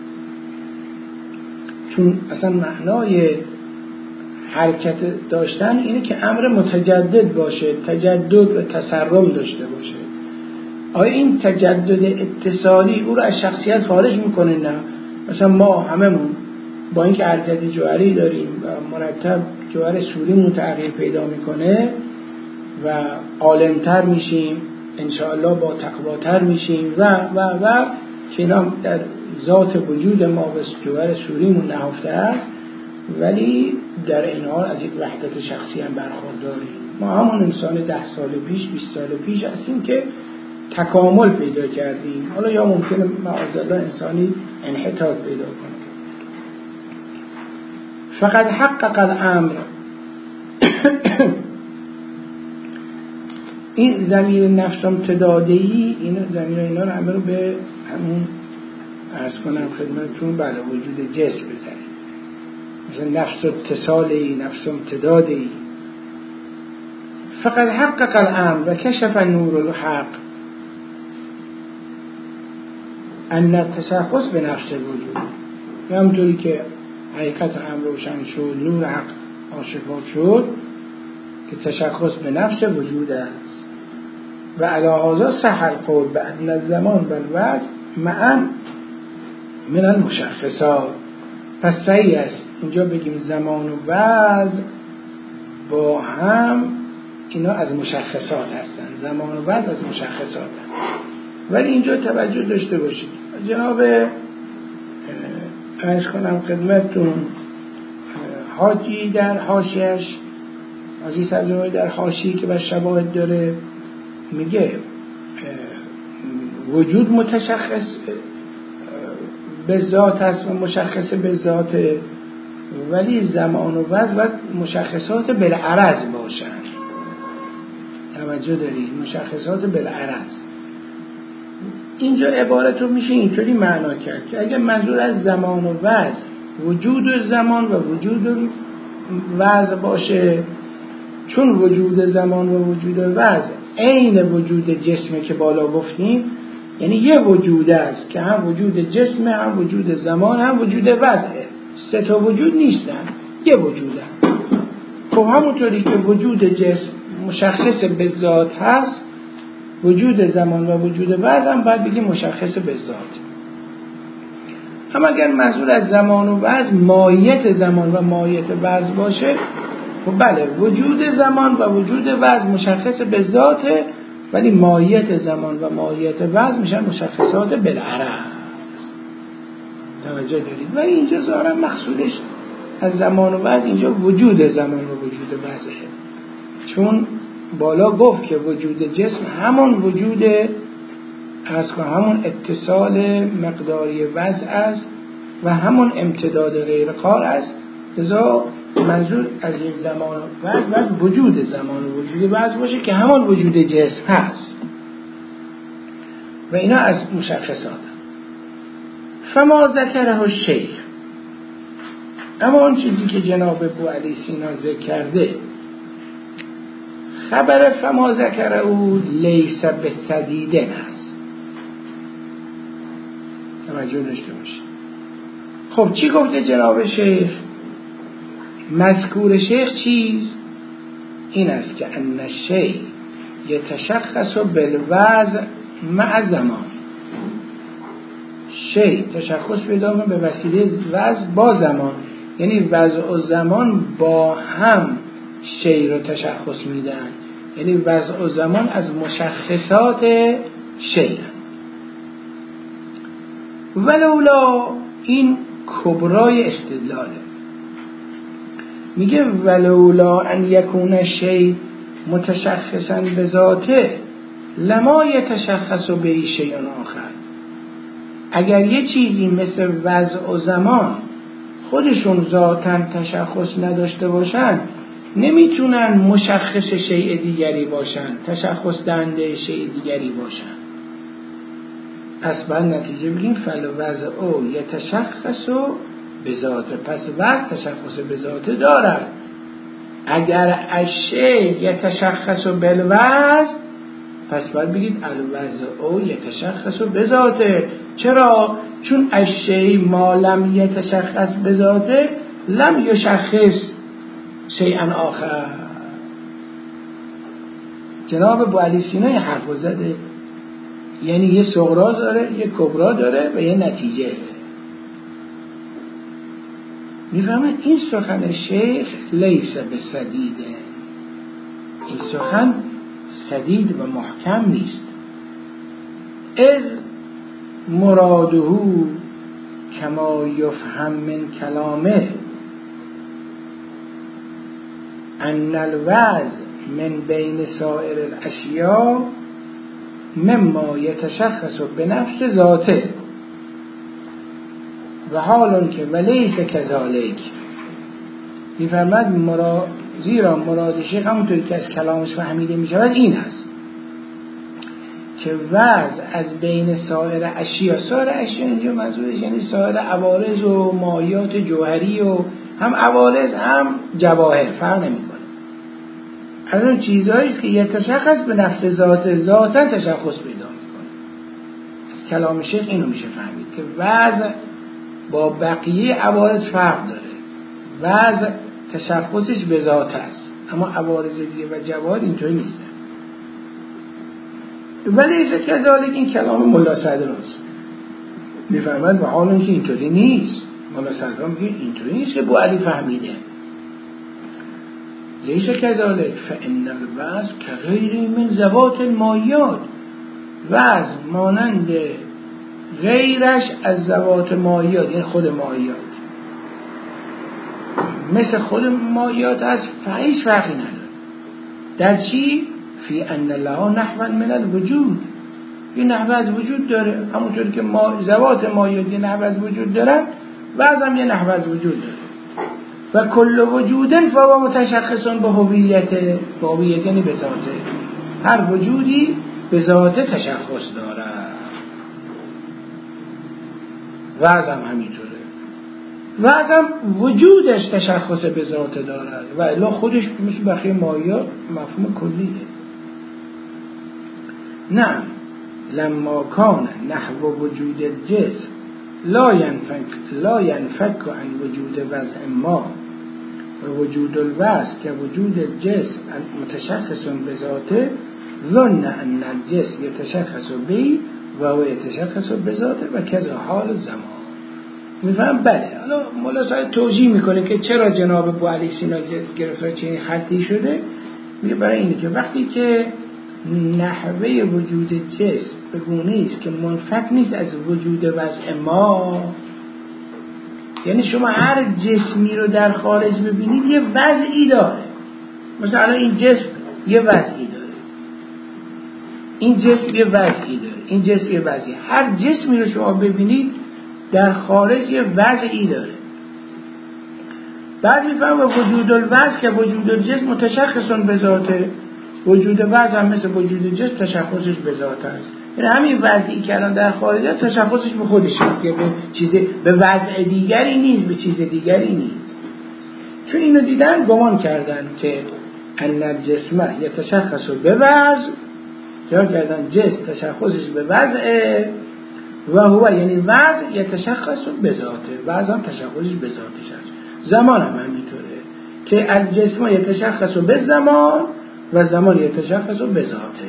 چون اصلا معنای حرکت داشتن اینه که امر متجدد باشه، تجدد و تسرم داشته باشه. آیا این تجدد اتصالی او رو از شخصیت خارج میکنه؟ نه. مثلا ما هممون با اینکه حرکت جوهری داریم و مرتب جوهر صوریمون تغییر پیدا میکنه و عالمتر میشیم، انشاءالله با تقواتر میشیم و که اینا در ذات وجود ما به جوهر صوریمون نهفته است، ولی در این حال از یک وحدت شخصی هم برخورداریم. ما همون انسان 10 سال پیش 20 سال پیش هستیم که تکامل پیدا کردیم. حالا یا ممکنه معاذالله انسانی انحطاط پیدا کنه. فقط حقق الامر این ضمیر نفس امتدادی، این ضمیر اینا رو همه رو به همون عرض کنم خدمتتون بله وجود جسم بزنیم، مثلا نفس اتصالی، نفس امتدادی. فقط حقق الامر و کشف نور الحق ان التشخص به نفس الوجود. همونطوری که حقیقت امر روشن شد، نور حق آشکار شد که تشخص به نفس وجود است. و علی هذا صح القول بان الزمان والوقت معا من المشخصات. پس صحیح است اینجا بگیم زمان و وضع با هم اینا از مشخصات هستن، زمان و وضع از مشخصات هستن. ولی اینجا توجه داشته باشید، جناب عرض کنم خدمتتون حاجی در حاشیه‌اش، حاجی سبزواری در حاشیه‌ای که بر شواهد داره میگه وجود متشخص به ذات است و مشخص به ذات، ولی زمان و وضع باید مشخصات بالعرض باشن. توجه دارید؟ مشخصات بالعرض. اینجا عبارت رو میشه اینطوری معنا کرد که اگر منظور از زمان و وضع وجود و زمان و وجود و وضع باشه، چون وجود زمان و وجود وضع عین وجود جسمه که بالا گفتیم، یعنی یه وجود است که هم وجود جسمه، هم وجود زمان، هم وجود وضعه. 3 تا وجود نیستن، یه وجوده. خب همونطوری که وجود جسم مشخص به ذات هست، وجود زمان و وجود وضع هم باید بگیم مشخص به ذات. اما اگر منظور از زمان و وضع ماهیت زمان و ماهیت وضع باشه، خب بله وجود زمان و وجود وضع مشخص به ذاته، ولی ماهیت زمان و ماهیت وضع میشن مشخصات بالعرض. توجه دارید؟ ولی اینجا ظاهرا مقصودش از زمان و وضع اینجا وجود زمان و وجود وضعه، چون بالا گفت که وجود جسم همون وجود همون اتصال مقداری وضع است و همون امتداد غیر کار است. لذا منظور از یک زمان وضع باید وجود زمان و وجود وضع باشه که همان وجود جسم هست و اینا از مشخصات. فما ذکره الشیخ، اما اون چیزی که جناب ابوعلی سینا ذکر کرده، خبر فما ذکره او لیس بسدیدن هست، توجه داشته باشید. خب چی گفته جناب شیخ؟ مذکور شیخ چیز این است که ان الشیء یتشخص بالوضع مع زمان، شیء تشخص پیدا کنه به وسیله وضع با زمان، یعنی وضع و زمان با هم شیء رو تشخص میدن، یعنی وضع و زمان از مشخصات شیء. ولولا، این کبرای استدلاله، میگه ولولا ان یکون الشیء متشخصا بذاته لما یتشخص به شیء آخر. اگر یه چیزی مثل وضع و زمان خودشون ذاتاً تشخص نداشته باشن، نمیتونن مشخص شیء دیگری باشن، تشخص دهنده شیء دیگری باشن. پس بعد نتیجه بگیم فالوضع او یتشخص به ذاته، پس وضع تشخص به ذاته دارد. اگر الشیء یتشخص بالوضع، پس باید بگید الوضع او یتشخص به ذاته. چرا؟ چون الشیء ما لم یتشخص به ذاته لم یشخص شیئا آخر. جناب ابوعلی سینا یه حرف زده، یعنی یه صغرا داره، یه کبرا داره و یه نتیجه. میفهمن این سخن شیخ لیس بسدیده، این سخن سدید و محکم نیست. از مراده کما یفهم من کلامه ان الوضع من بین سائر الاشیاء مما یتشخص بنفس ذاته و حالون که ولیس کذالک. میفرماد زیرا مراد شیخ همونطوری که از کلامش فهمیده میشود این هست که وضع از بین سایر اشیا، سایر اشیا اینجا منظورش یعنی سایر عوارض و مایات جوهری و هم عوارض هم جواهر، فرق نمیکنه، از اون چیزهایی است که یتشخص به نفس ذاتا تشخص پیدا میکنه. از کلام شیخ اینو میشه فهمید که وضع با بقیه عوارض فرق داره، وضع تشخصش به ذات است، اما عوارض دیگه و جواهر اینطوری نیستن. ولی ایسا کذالک، این کلام ملا صدراست. میفهمد و حال اون که اینطوری نیست. ملا صدرا میگه اینطوری نیست که ابوعلی فهمیده. لیس کذالک فان الوضع کغیری من ذوات المایات، وضع مانند غیرش از ذوات مایات، یعنی خود مایات، مثل خود مایات هست، هیچ فرقی نداره. در چی؟ فی ان لها نحوا من الوجود، این نحو از وجود داره، همونطور که ذوات مایات یه نحو از وجود دارن، وضع هم یه نحو از وجود داره. و کل وجودن فهو متشخص به هویت، یعنی به ذاته، هر وجودی به ذاته تشخص داره. وضع هم همینطوره، وضع هم وجودش تشخص به ذاته دارد و الا خودش مثل بقیه مایات مفهوم کلیه. نعم لما کان نحو وجود الجسم لا ينفك عن وجود وضع ما و وجود الوضع که وجود الجسم متشخص به ذاته ظن ان الجسم يتشخص به و هو يتشخص به ذاته و کذا حال زمان. میفهم؟ بله. حالا مولا صاحب توجیه میکنه که چرا جناب ابوعلی سینا گرفتار چنین خطی شده. میگه برای اینه که وقتی که نحوه وجود جسم به گونه‌ای است که منفک نیست از وجود وضع ما، یعنی شما هر جسمی رو در خارج ببینید یه وضعی داره. مثلا این جسم یه وضعی داره، این جسم یه وضعی داره، این جسم یه وضعی. هر جسمی رو شما ببینید در خارج یه وضعی داره. بعد میفهم وجود الوضع که وجود الجسم متشخص به ذاته، وجود وضع هم مثل وجود جسم تشخصش به ذات است. یعنی همین وضعی که الان در خارجه تشخصش به خودشه که به چیز به وضع دیگری نیست، به چیز دیگری نیست. چون اینو دیدن گمان کردن که ان الجسم یتشخص به وضع، یا کردن جسم تشخصش به وضع و هو یعنی وضع یتشخص به ذاته، وضع هم تشخصش به ذاتش است. زمان هم همینطوره که الجسم یتشخص به زمان و زمان یتشخص به ذاته.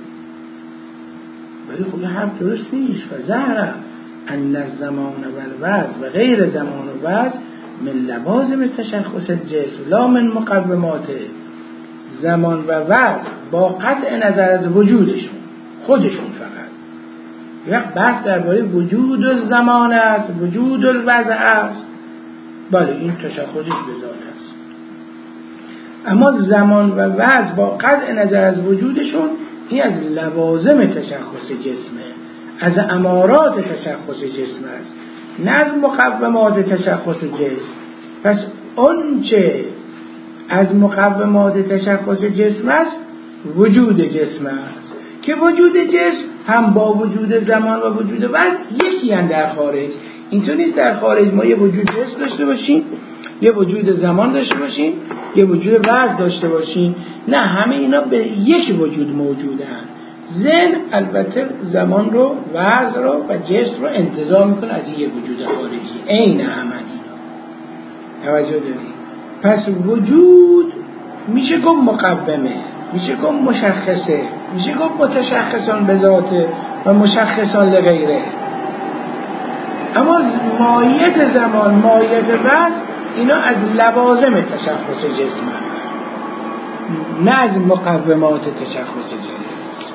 ولی خب این حرف درست نیست. و ظهر ان الزمان و الوضع و غیر زمان و وضع من لوازم تشخص الجسم لا من مقوماته. زمان و وضع با قطع نظر از وجودشون، خودشون فقط یک بحث درباره وجود الزمان است، وجود الوضع است، بله این تشخصش به ذات است. اما زمان و وضع با قطع نظر از وجودشون این از لوازم تشخص جسمه، از امارات تشخص جسم است، نه از مقومات تشخص جسم. پس اون چه از مقومات تشخص جسم است وجود جسم است که وجود جسم هم با وجود زمان و وجود وضع یکی هم در خارج. اینطور نیست در خارج ما یه وجود جسم داشته باشیم، یه وجود زمان داشته باشیم، یه وجود وضع داشته باشیم. نه، همه اینا به یک وجود موجودن. ذهن البته زمان رو، وضع رو و جسم رو انتزاع میکنه از یه وجود خارجی. عین همه اینا. توجه دارید؟ پس وجود میشه گفت مقومه، میشه گفت مشخصه، میشه گفت متشخصان به ذاته و مشخصان لغیره. اما ماهیت زمان، ماهیت وضع اینا از لوازم تشخص جسم هست، نه از مقومات تشخص جسم.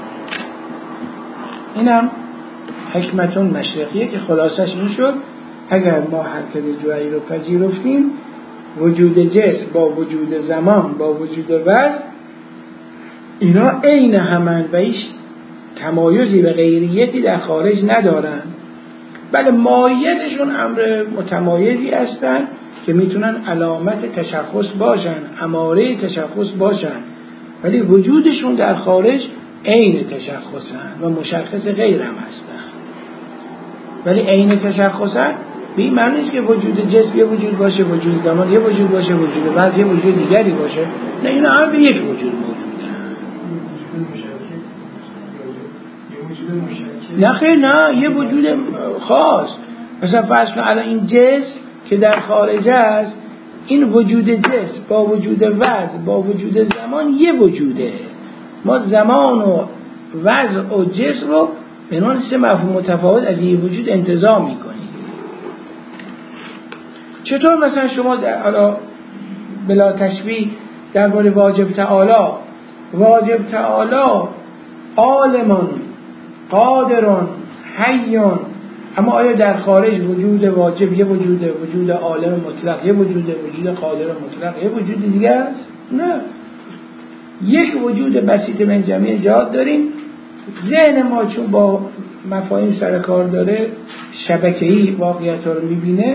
اینم حکمتون مشرقیه که خلاصش این شد اگر ما حرکت جوهری رو پذیرفتیم وجود جسم با وجود زمان با وجود وضع اینا عین همن و هیچ تمایزی و غیریتی در خارج ندارن. بله ماهیتشون امر متمایزی هستن که میتونن علامت تشخص باشن، اماره تشخص باشن، ولی وجودشون در خارج عین تشخصن و مشخص غیر هم هستن. ولی عین تشخصن به این معنی نیست که وجود جسم یه وجود باشه، وجود زمان یه وجود باشه، وجود وضع یه وجود دیگری باشه. نه، اینا هم به یک وجود موجودن. نه خیر، نه، یه وجود خاص. مثلا فرض کن الان این جسم که در خارج است، این وجود جسم با وجود وضع با وجود زمان یه وجوده. ما زمان و وضع و جسم رو به عنوان سه مفهوم متفاوت از یه وجود انتزاع میکنیم. چطور مثلا شما در بلا تشبیه درباره واجب تعالی عالمون قادرون حیون، اما آیا در خارج وجود واجب یه وجوده، وجود عالم مطلق یه وجوده، وجود قادر مطلق یه وجود دیگه است؟ نه، یک وجود بسیط من جمعی جهات داریم. ذهن ما چون با مفاهیم سر کار داره، شبکه‌ای واقعیت رو میبینه،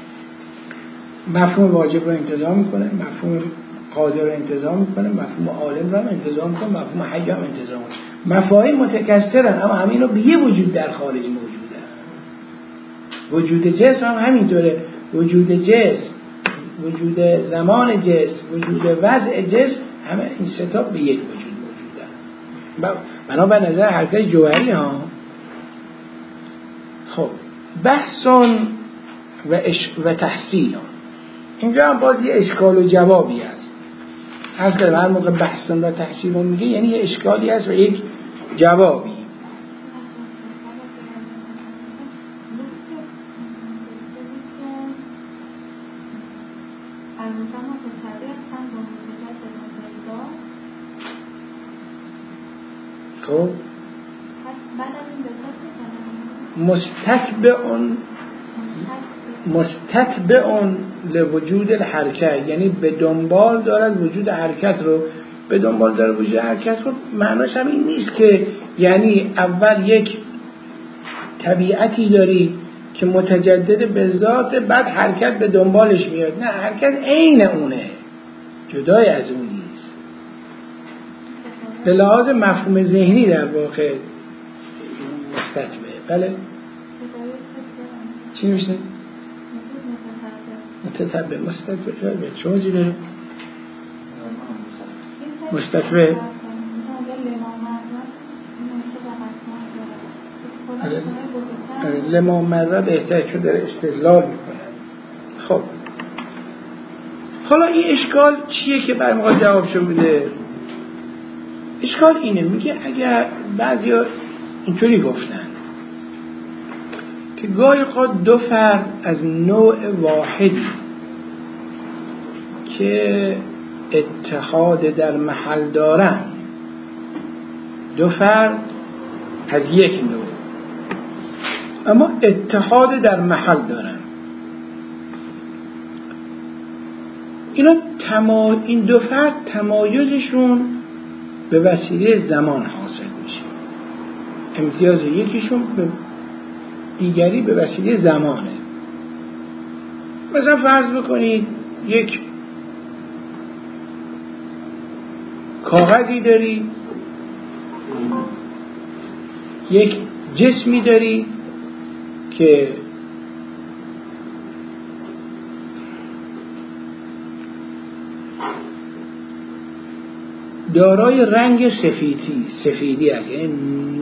مفهوم واجب رو انتزاع میکنه، مفهوم قادر رو انتزاع میکنه، مفهوم عالم رو انتزاع میکنه، مفهوم حی رو انتزاع میکنه. مفاهیم متکثرن اما همین رو به یه وجود در خارج موجوده. وجود جسم هم همینطوره. وجود جسم، وجود زمان جسم، وجود وضع جسم، همه این سه تا به یک وجود موجودن. بنا به نظر حرکت جوهری ها. خب بحثون و تحصیل ها. اینجا هم باز یه اشکال و جوابی هست. هر موقع بحثون و تحصیل ها میگه یعنی یه اشکالی هست و یک جوابی. خب مستتبعون لوجود الحرکت، یعنی به دنبال دارد وجود حرکت رو، به دنبال دارد وجود حرکت رو. معناش هم این نیست که یعنی اول یک طبیعتی داری که متجدد به ذات، بعد حرکت به دنبالش میاد. نه، حرکت عین اونه، جدای از اون نیست. به لحاظ مفهوم ذهنی در واقع مستتبه. بله چی میشه؟ متتبع. مستتبع شما جیده مستتبع لما مره بهتر که داره استدلال میکنه. خب حالا این اشکال چیه که برمی‌خواد جوابشو بده؟ اشکال اینه، میگه اگر بعضیا اینطوری گفتن که گاهی اوقات دو فرد از نوع واحدی که اتحاد در محل دارن، دو فرد از یک نوع اما اتحاد در محل دارن، این دو فرد تمایزشون به وسیله زمان حاصل میشه. امتیاز یکیشون به دیگری به وسیله زمانه. مثلا فرض بکنید یک کاغذی داری، یک جسمی داری که دارای رنگ سفیدی است، یعنی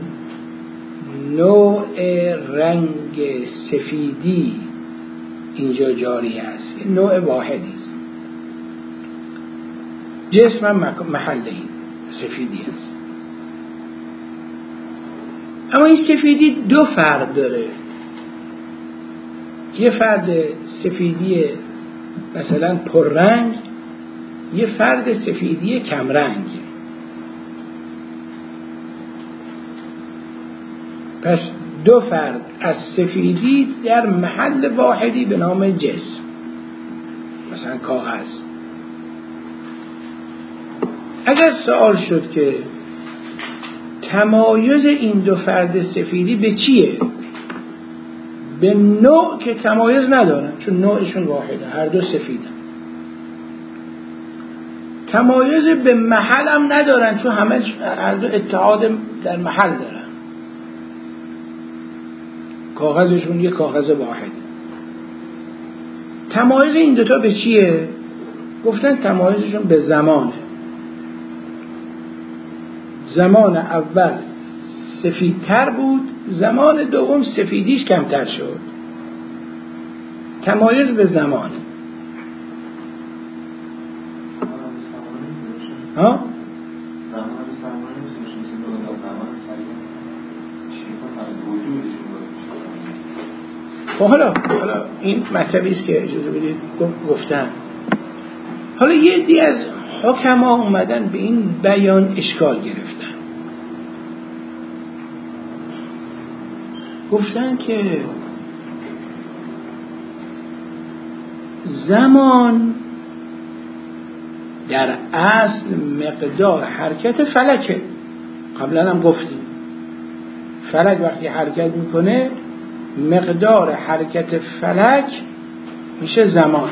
نوع رنگ سفیدی اینجا جاری است، یعنی نوع واحدی است. جسم هم محله سفیدی است، اما این سفیدی دو فرد داره. یه فرد سفیدی مثلا پررنگ، یه فرد سفیدی کمرنگ. پس دو فرد از سفیدی در محل واحدی به نام جسم، مثلا کاغذ. اگر سوال شد که تمایز این دو فرد سفیدی به چیه؟ به نوع که تمایز ندارن، چون نوعشون واحده، هر دو سفیدن. تمایز به محل هم ندارن، چون هر دو اتحاد در محل دارن. کاغذشون یک کاغذ واحده. تمایز این دوتا به چیه؟ گفتن تمایزشون به زمانه. زمان اول سفیدتر بود، زمان دوم سفیدیش کمتر شد. تمایز به زمانه. ها؟ حالا این مطلبی است که اجازه بدید گفتن. حالا یه عده از حکما اومدن به این بیان اشکال گرفتن. گفتن که زمان در اصل مقدار حرکت فلکه. قبلا هم گفتیم فلک وقتی حرکت میکنه مقدار حرکت فلک میشه زمان.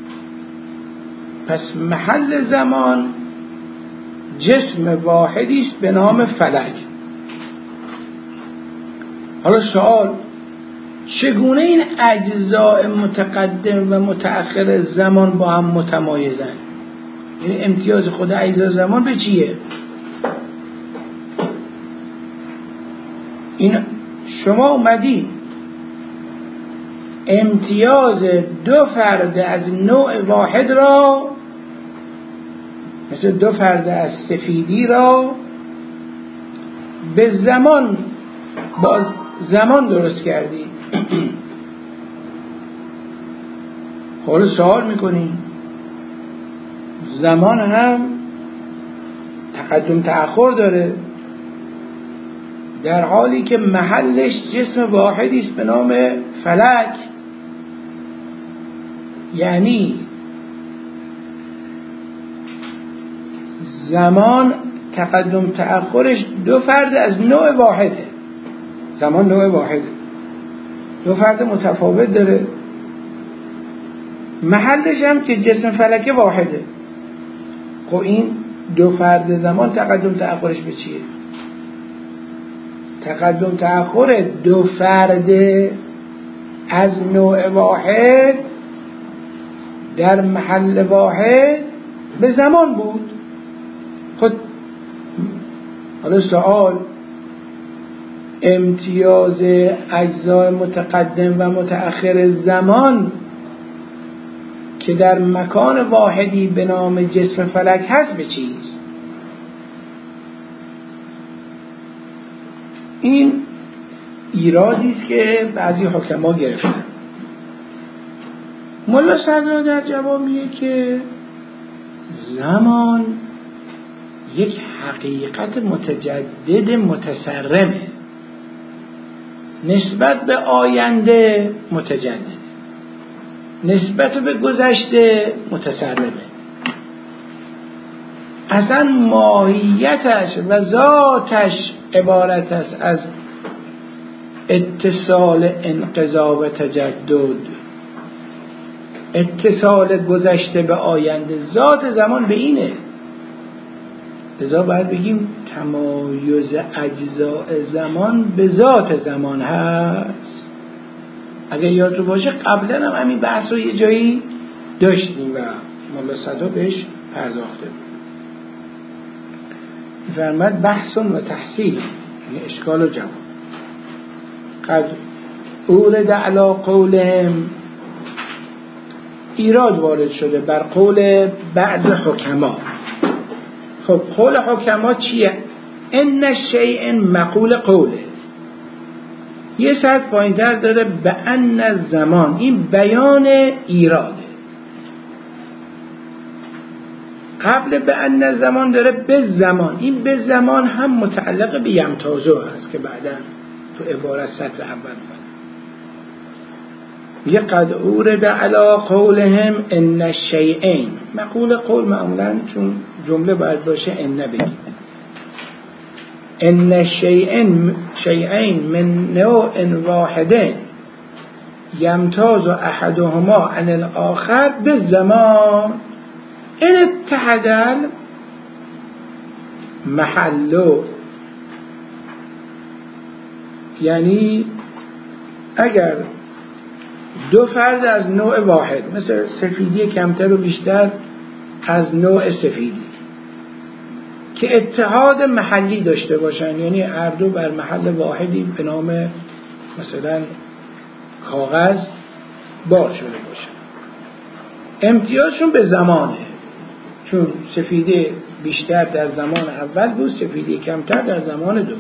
پس محل زمان جسم واحدی است به نام فلک. حالا سوال، چگونه این اجزاء متقدم و متأخر زمان با هم متمایزن؟ یعنی امتیاز خود اجزاء زمان به چیه؟ این شما اومدی امتیاز دو فرد از نوع واحد را، مثل دو فرد از سفیدی را، به زمان با زمان درست کردی. خود سوال میکنی زمان هم تقدم تأخر داره، در حالی که محلش جسم واحدی است به نام فلک. یعنی زمان تقدم تأخرش دو فرد از نوع واحده. زمان نوع واحده. دو فرد متفاوت داره، محلش هم که جسم فلکه واحده. خب این دو فرد زمان تقدم تأخرش به چیه؟ تقدم تأخر دو فرد از نوع واحد در محل واحد به زمان بود. خب حالا سوال امتیاز اجزای متقدم و متأخر زمان که در مکان واحدی به نام جسم فلک هست به چیست؟ این ایرادی است که بعضی حکما گرفتن. ملا صدرا در جواب میگه که زمان یک حقیقت متجدد متسرمه، نسبت به آینده متجدد، نسبت به گذشته متسرمه. اصلا ماهیتش و ذاتش عبارت است از اتصال انقضا و تجدد، اتصال گذشته به آینده. ذات زمان به اینه. لذا باید بگیم تمایز اجزاء زمان به ذات زمان هست. اگه یادتون باشه قبلا هم همین بحث رو یه جایی داشتیم و ملا صدرا بهش پرداخته بود. فرمود بحث و تحصیل، یعنی اشکال و جواب. قد اورد علی قولهم، ایراد وارد شده بر قول بعض حکما. خب قول حکما چیه؟ ان الشیء مقول قوله. یه سطح پایین‌تر داره به ان الزمان، این بیان ایراده. قبل به ان الزمان داره به زمان، این به زمان هم متعلق به یمتازو هست که بعدا تو عبارت سطر اول یه قد اورد علی قولهم ان الشیئین. مقول قول معمولا چون جمله باید باشه ان بگید. ان الشیئین من نوع واحد یمتاز احدهما عن الاخر بالزمان ان اتحد محلو. یعنی اگر دو فرد از نوع واحد مثل سفیدی کمتر و بیشتر از نوع سفیدی که اتحاد محلی داشته باشن، یعنی هر دو بر محل واحدی به نام مثلا کاغذ بار شده باشن، امتیازشون به زمانه. چون سفیدی بیشتر در زمان اول بود، سفیدی کمتر در زمان دوم.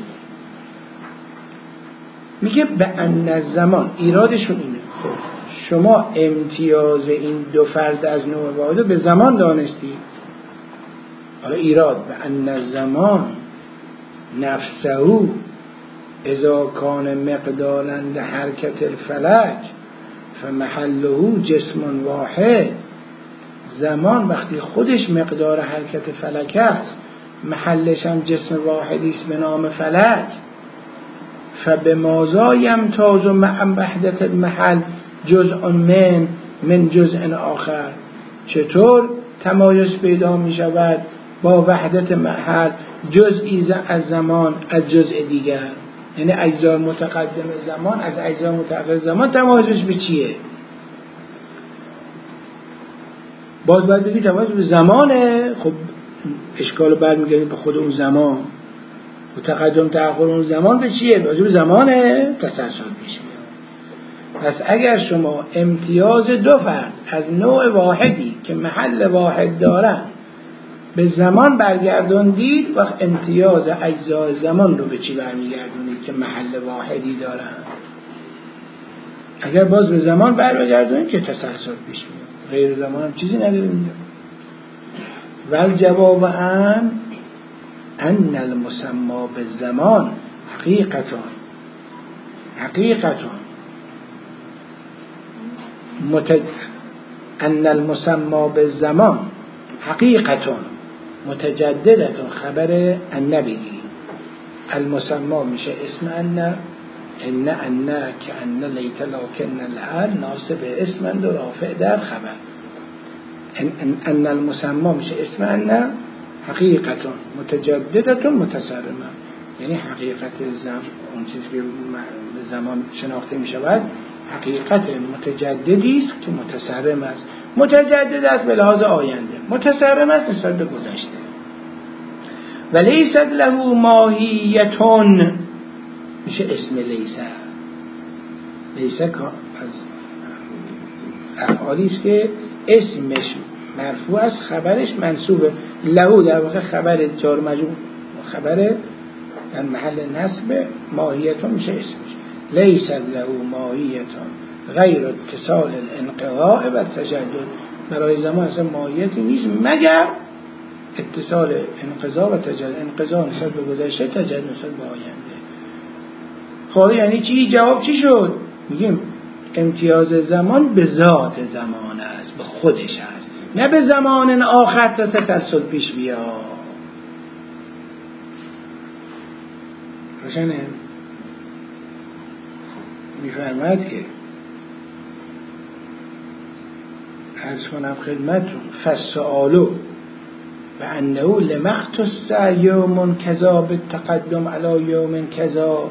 میگه به ان زمان، ایرادشون اینه. خب شما امتیاز این دو فرد از نوع واحد به زمان دانستی. حالا ایراد به ان زمان نفسه اذا کان مقدارا لحرکت الفلک فمحله جسم واحد. زمان وقتی خودش مقدار حرکت فلک است، محلش هم جسم واحدی است به نام فلک. فبماذا یمتاز مع وحدت المحل جزء من جزء آخر. چطور تمایز پیدا می شود با وحدت محل جزئی از زمان از جزء دیگر؟ یعنی اجزای متقدم زمان از اجزای متأخر زمان تمایزش به چیه؟ باز باید بگی تمایز به زمانه. خب اشکال رو برمیگردیم به خود اون زمان و تقدم تأخر اون زمان به چیه؟ باز به زمانه تسلسل پیش میاد. پس اگر شما امتیاز دو فرد از نوع واحدی که محل واحد دارن به زمان برگردوندید، وقت امتیاز اجزای زمان رو به چی برمیگردونید که محل واحدی دارن؟ اگر باز به زمان برمیگردونید که تسلسل پیش میاد. غیر زمان هم چیزی نداریم. والجواب ان المسمى بالزمان حقیقتان ان المسمى بالزمان حقیقتان متجددتون. خبر ان بگیریم. المسمى میشه اسم ان ان که ان لیت لکن الهل ناصب اسم و رافع در خبر. ان المسمى میشه اسم ان حقیقت متجددت متصرمه، یعنی حقیقت اون چیزی که زمان شناخته می شود حقیقت متجددی است که متصرم است. متجدد است به لحاظ آینده، متصرم است نسبت به گذشته. و لیست له ماهیتون میشه اسم لیسه. لیسه از افعالی است که اسمش مرفوع است، خبرش منصوبه. له در واقع خبر جار مجرور، خبر در محل نصب. ماهیتون میشه اسمش. لیست له ماهیتون غیر اتصال الانقضاء و تجدد. برای زمان اصلا ماهیتی نیست مگر اتصال انقضاء و تجدد. انقضاء نسبت به گذشته، تجدد نسبت به آینده. خب یعنی چی؟ جواب چی شد؟ میگیم امتیاز زمان به ذات زمان است، به خودش است، نه به زمان آخر تا تسلسل پیش بیا. روشنه؟ میفرماید که عرض کنم خدمتون فالسؤالو و انه لمختص یوم کذا بالتقدم علی یوم کذا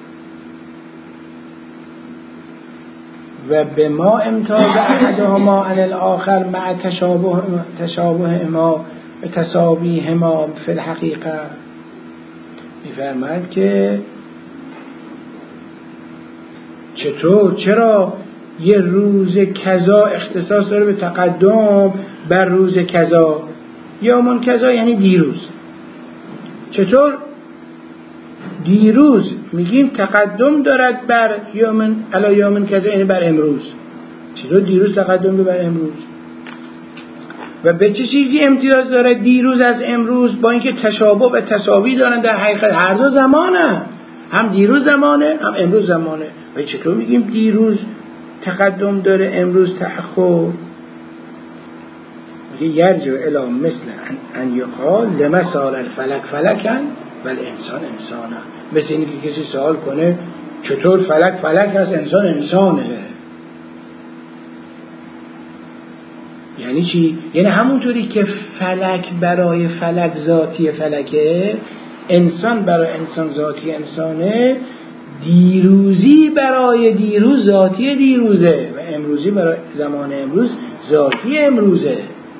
و به ما امتاز احدهما عن الاخر مع تشابههما و تساویهما فی الحقیقه. میفرماید که چرا یه روز کذا اختصاص داره به تقدم بر روز کذا؟ یومون کذا یعنی دیروز. چطور دیروز میگیم تقدم دارد بر یومن علی یومن کذا یعنی بر امروز؟ چطور دیروز تقدم داره بر امروز؟ و به چه چیزی امتیاز داره دیروز از امروز؟ با اینکه تشابه و تساوی دارن در حقیقت، هر دو زمانه، هم دیروز زمانه هم امروز زمانه. و چطور میگیم دیروز تقدم داره امروز تأخر؟ میگه یرجع الی مثل ان یقال لما صار الفلک فلکا و الانسان انسانا. مثل اینی که کسی سوال کنه چطور فلک فلک هست انسان انسانه. یعنی چی؟ یعنی همونطوری که فلک برای فلک ذاتی فلکه، انسان برای انسان ذاتی انسانه، دیروزی برای دیروز ذاتی دیروزه و امروزی برای زمان امروز ذاتی امروزه.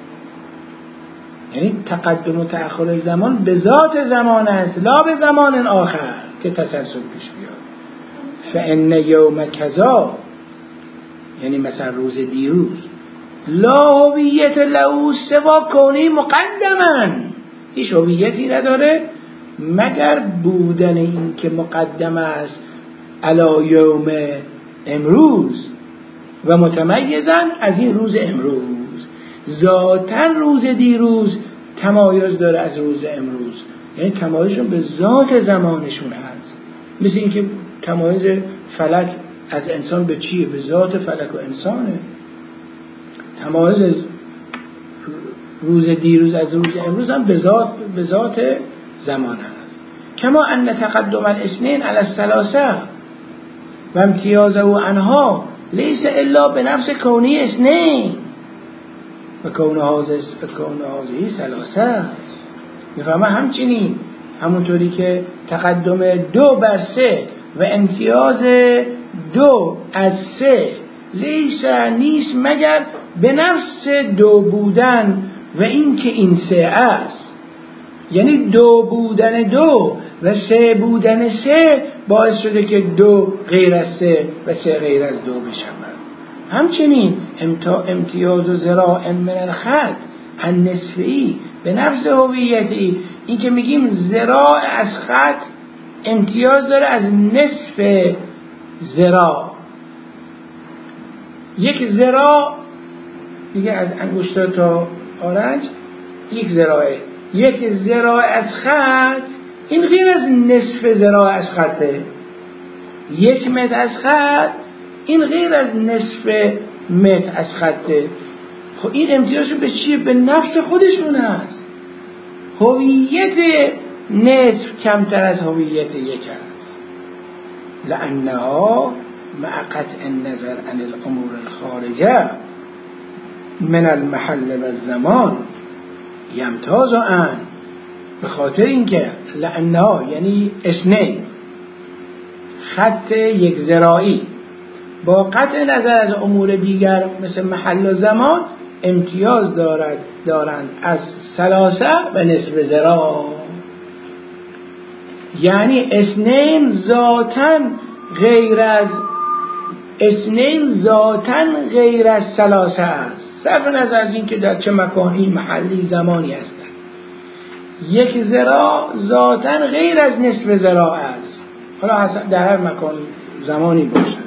یعنی تقدم و تأخر زمان به ذات زمان است، لا به زمان آخر که تسلسل پیش بیاد. فان یوم کذا یعنی مثلا روز دیروز لا هویت له سوا کونی مقدما، هیچ هویتی نداره مگر بودن این که مقدم است علی یوم امروز و متمیزا از این روز امروز. ذاتاً روز دیروز تمایز داره از روز امروز، یعنی تمایزشون به ذات زمانشون هست. مثل اینکه تمایز فلک از انسان به چیه؟ به ذات فلک و انسانه. تمایز روز دیروز از روز امروز هم به ذات زمان هست. کما ان تقدم الاثنين على الثلاثه و امتیازه عنها لیس الا بنفس کونی اثنين و کون هذه ثلاثه. میفهمه؟ همچنین همونطوری که تقدم 2 بر 3 و امتیاز 2 از 3 لیس نیست مگر به نفس 2 بودن و این که این 3 است. یعنی 2 بودن 2 و 3 بودن 3 باعث شده که 2 غیر از 3 و 3 غیر از 2 بشود. همچنین امتیاز و ذراع من الخط النصفی به نفس هویتی، این که میگیم ذراع از خط امتیاز داره از نصف ذراع. یک ذراع دیگه از انگشتر تا آرنج 1 ذراعه. 1 ذراع از خط این غیر از نصف ذراع از خطه. 1 متر از خط این غیر از نصف متر از خطه. خب این امتیازشون به چیه؟ به نفس خودشون هست. هویت نصف کمتر از هویت 1 هست. لأنها مع قطع النظر عن الأمور الخارجة من المحل و الزمان یمتاز عن، به خاطر اینکه لأنها یعنی اثنین، خط یک ذراعی با قطع نظر از امور دیگر مثل محل و زمان امتیاز دارند از ثلاثه و نصف ذراع. یعنی اثنین ذاتاً غیر از ثلاثه است، صرف نظر از این که در چه مکانی محلی زمانی هستند. یک ذراع ذاتاً غیر از نصف ذراع است، حالا در هر مکان زمانی باشد.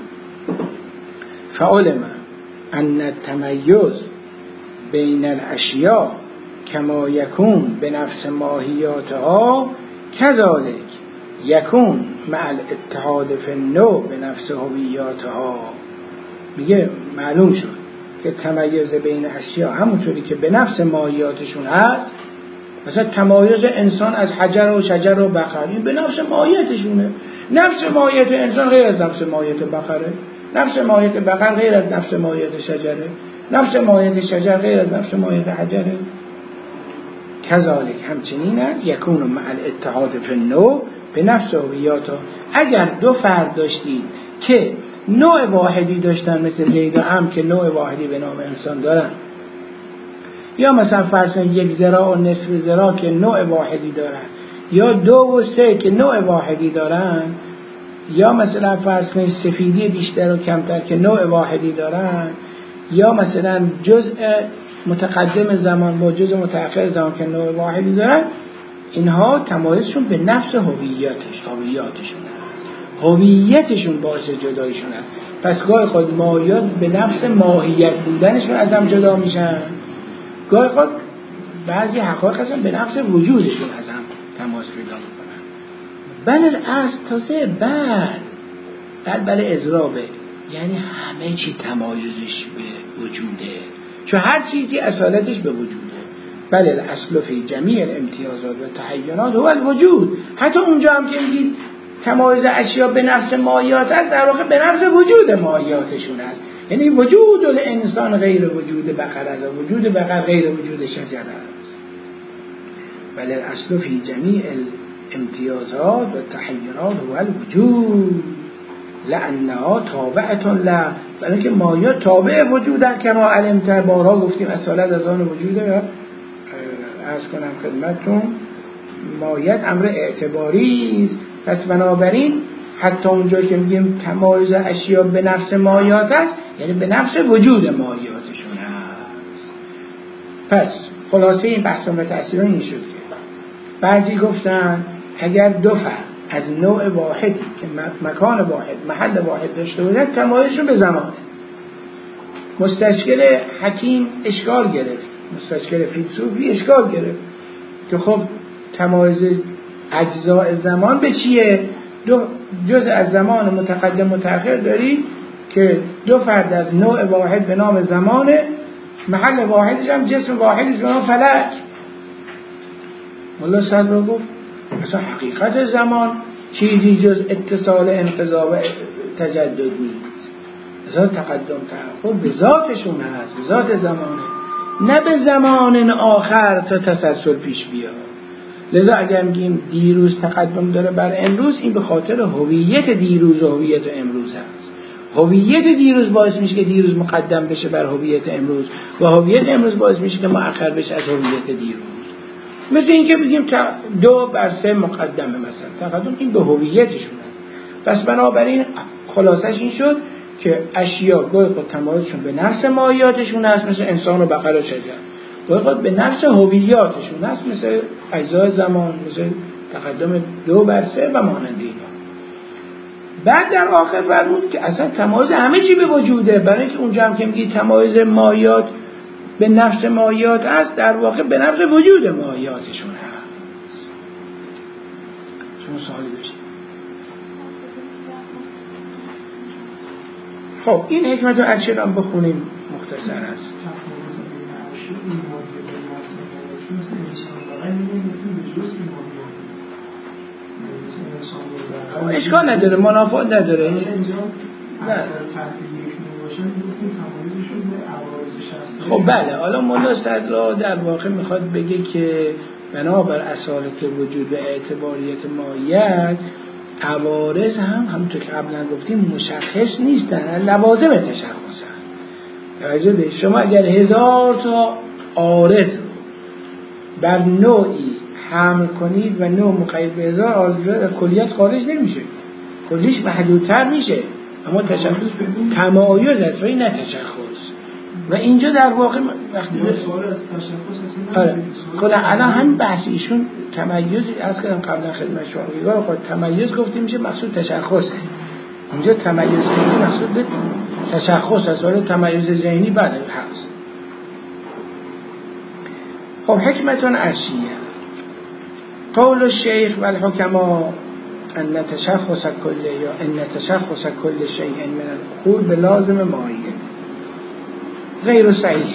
فعلم ان التمیز بین الاشیاء کما یکون به نفس ماهیاتها کذالک یکون مع الاتحاد فی النوع به نفس هویاتها. میگه معلوم شد که تمیز بین اشیاء همونطوری که به نفس ماهیاتشون هست، مثلا تمایز انسان از حجر و شجر و بقر، این به نفس ماهیتشونه. نفس ماهیت انسان غیر از نفس ماهیت بقره، نفس ماهیت بقر غیر از نفس ماهیت شجره، نفس ماهیت شجر غیر از نفس ماهیت حجره. کذالک همچنین است یکون مع الاتحاد فی النوع به نفس هویاتها. اگر دو فرد داشتید که نوع واحدی داشتن مثل زید و عمرو که نوع واحدی به نام انسان دارن، یا مثلا فرض کنید یک ذراع و نصف ذراع که نوع واحدی دارن، یا 2 و 3 که نوع واحدی دارن، یا مثلا فرض کنید سفیدی بیشتر و کمتر که نوع واحدی دارن، یا مثلا جزء متقدم زمان با جزء متأخر زمان که نوع واحدی دارن، اینها تمایزشون به نفس هویتشون است. هویتشون باعث جدایشون است. پس گاهی خود ماهیات به نفس ماهیت بودنشون از هم جدا میشن، گاهی خود بعضی حقایق هستن به نفس وجودشون از هم تماس پیدا میکنن. بل از تازه بل اضرابه، یعنی همه چی تمایزش به وجوده، چون هر چیزی اصالتش به وجوده. بل الاصل فی جمیع الامتیازات و تحینات هو الوجود. حتی اونجا هم که میگید تمایز اشیا به نفس ماهیات است، در واقع به نفس وجود ماهیاتشون است. یعنی وجود الانسان غیر وجود بقر است، وجود بقر غیر وجود شجر است. بل الاصل فی جمیع الامتیازات و تحینات هو الوجود لانها تابعه له، برای که ماهیات تابع وجودن. کما علمت بارها گفتیم اصالت از آن وجوده. عرض کنم خدمتتون ماهیت امر اعتباری است. پس بنابراین حتی اونجا که میگیم تمایز اشیا به نفس ماهیات است، یعنی به نفس وجود ماهیاتشون است. پس خلاصه این بحث و تأثیر این شد که بعضی گفتن اگر دو فرد از نوع واحدی که مکان واحد محل واحد داشته باشند تمایزشون به زمانه. مستشکل حکیم اشکال گرفت، مستشکل فیلسوفی اشکال گرفت که خب تمایز اجزاء زمان به چیه؟ دو جزء از زمان متقدم متأخر داری که دو فرد از نوع واحد به نام زمانه، محل واحدش هم جسم واحدش به نام فلک. مولا صدر گفت اصلا حقیقت زمان چیزی جز اتصال انقضا و تجدد نیست. اصلا تقدم تأخر به ذاتشون هست، به ذات زمانه، نه به زمان آخر تا تسلسل پیش بیاد. لذا اگر میگیم دیروز تقدم داره بر امروز، این به خاطر هویت دیروز و هویت امروز هست. هویت دیروز باعث میشه که دیروز مقدم بشه بر هویت امروز و هویت امروز باعث میشه که مؤخر بشه از هویت دیروز. مثل این که بگیم 2/3 مقدمه مثلا تقدم، این به هویتشون هست. پس بنابراین خلاصش این شد که اشیا گاهی خود تمایزشون به نفس ماهیاتشون هست مثل انسان و بقر و شجر، گاهی خود به نفس هویتشون هست مثل اجزای زمان، مثل تقدم 2/3 و مانند اینا. بعد در آخر فرمود که اصلا تمایز همه چی به وجوده، برای اینکه اونجا هم که میگی تمایز ماهیات به نفس ماهیات است، در واقع به نفس وجود ماهیاتشون هست. شما سوالی داشتید؟ خب این حکمت و ارشد هم بخونیم، مختصر است. اشکال نداره، منافات نداره. خب بله، حالا مولا صدرا در واقع میخواد بگه که بنابر اصالت وجود و اعتباریت ماهیت عوارض همونطور که قبلا گفتیم مشخص نیستن، لوازم تشخصن. توجه به شما اگر 1000 تا عارض رو بر نوعی حمل کنید و نوع مقید به 1000 عارض کلیت خارج نمیشه، کلیش محدودتر میشه، اما تشخص تمایز است ولی نه تشخص. و اینجا در واقع وقتی الان همین بحث ایشون تمایزی از کردم قبلا خدمت شما خود تمایز گفتیم میشه مقصود تشخصه، اونجا تمایز ذهنی مقصود تشخص است، ولی تمایز ذهنی بعد هست. خب حکمتون عرشیه قول الشیخ و الحکما ان تشخص کل یا ان تشخص کل شیء من العقول بلازم ماهیت غیر صحیح.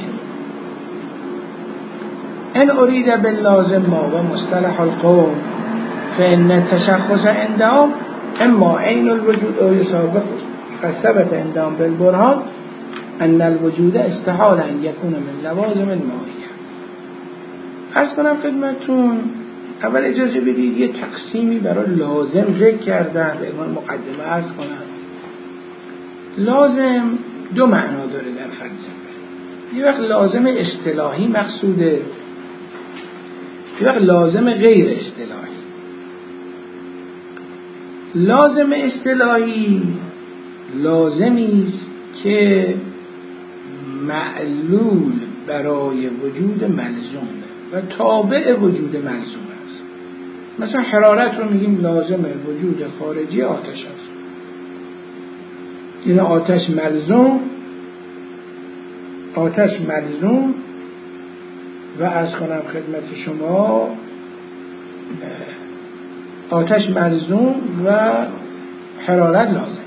ان اريد باللازم ما و مصطلح القوم فان تشخص عندهم اما عین الوجود او يسابق فثبت عندهم بالبرهان ان الوجود استحال ان يكون من لوازم الماهیه. عرض کنم خدمتون اول اجازه بدید یه تقسیمی برای لازم ذکر کردن به عنوان مقدمه عرض کنم. لازم دو معنا داره در فلسفه. یه وقت لازم اصطلاحی مقصوده، یه وقت لازم غیر اصطلاحی. لازم اصطلاحی لازمی است که معلول برای وجود ملزومه و تابع وجود ملزوم است. مثلا حرارت رو میگیم لازم وجود خارجی آتش است. این آتش ملزوم و عرض کنم خدمت شما آتش ملزوم و حرارت لازم.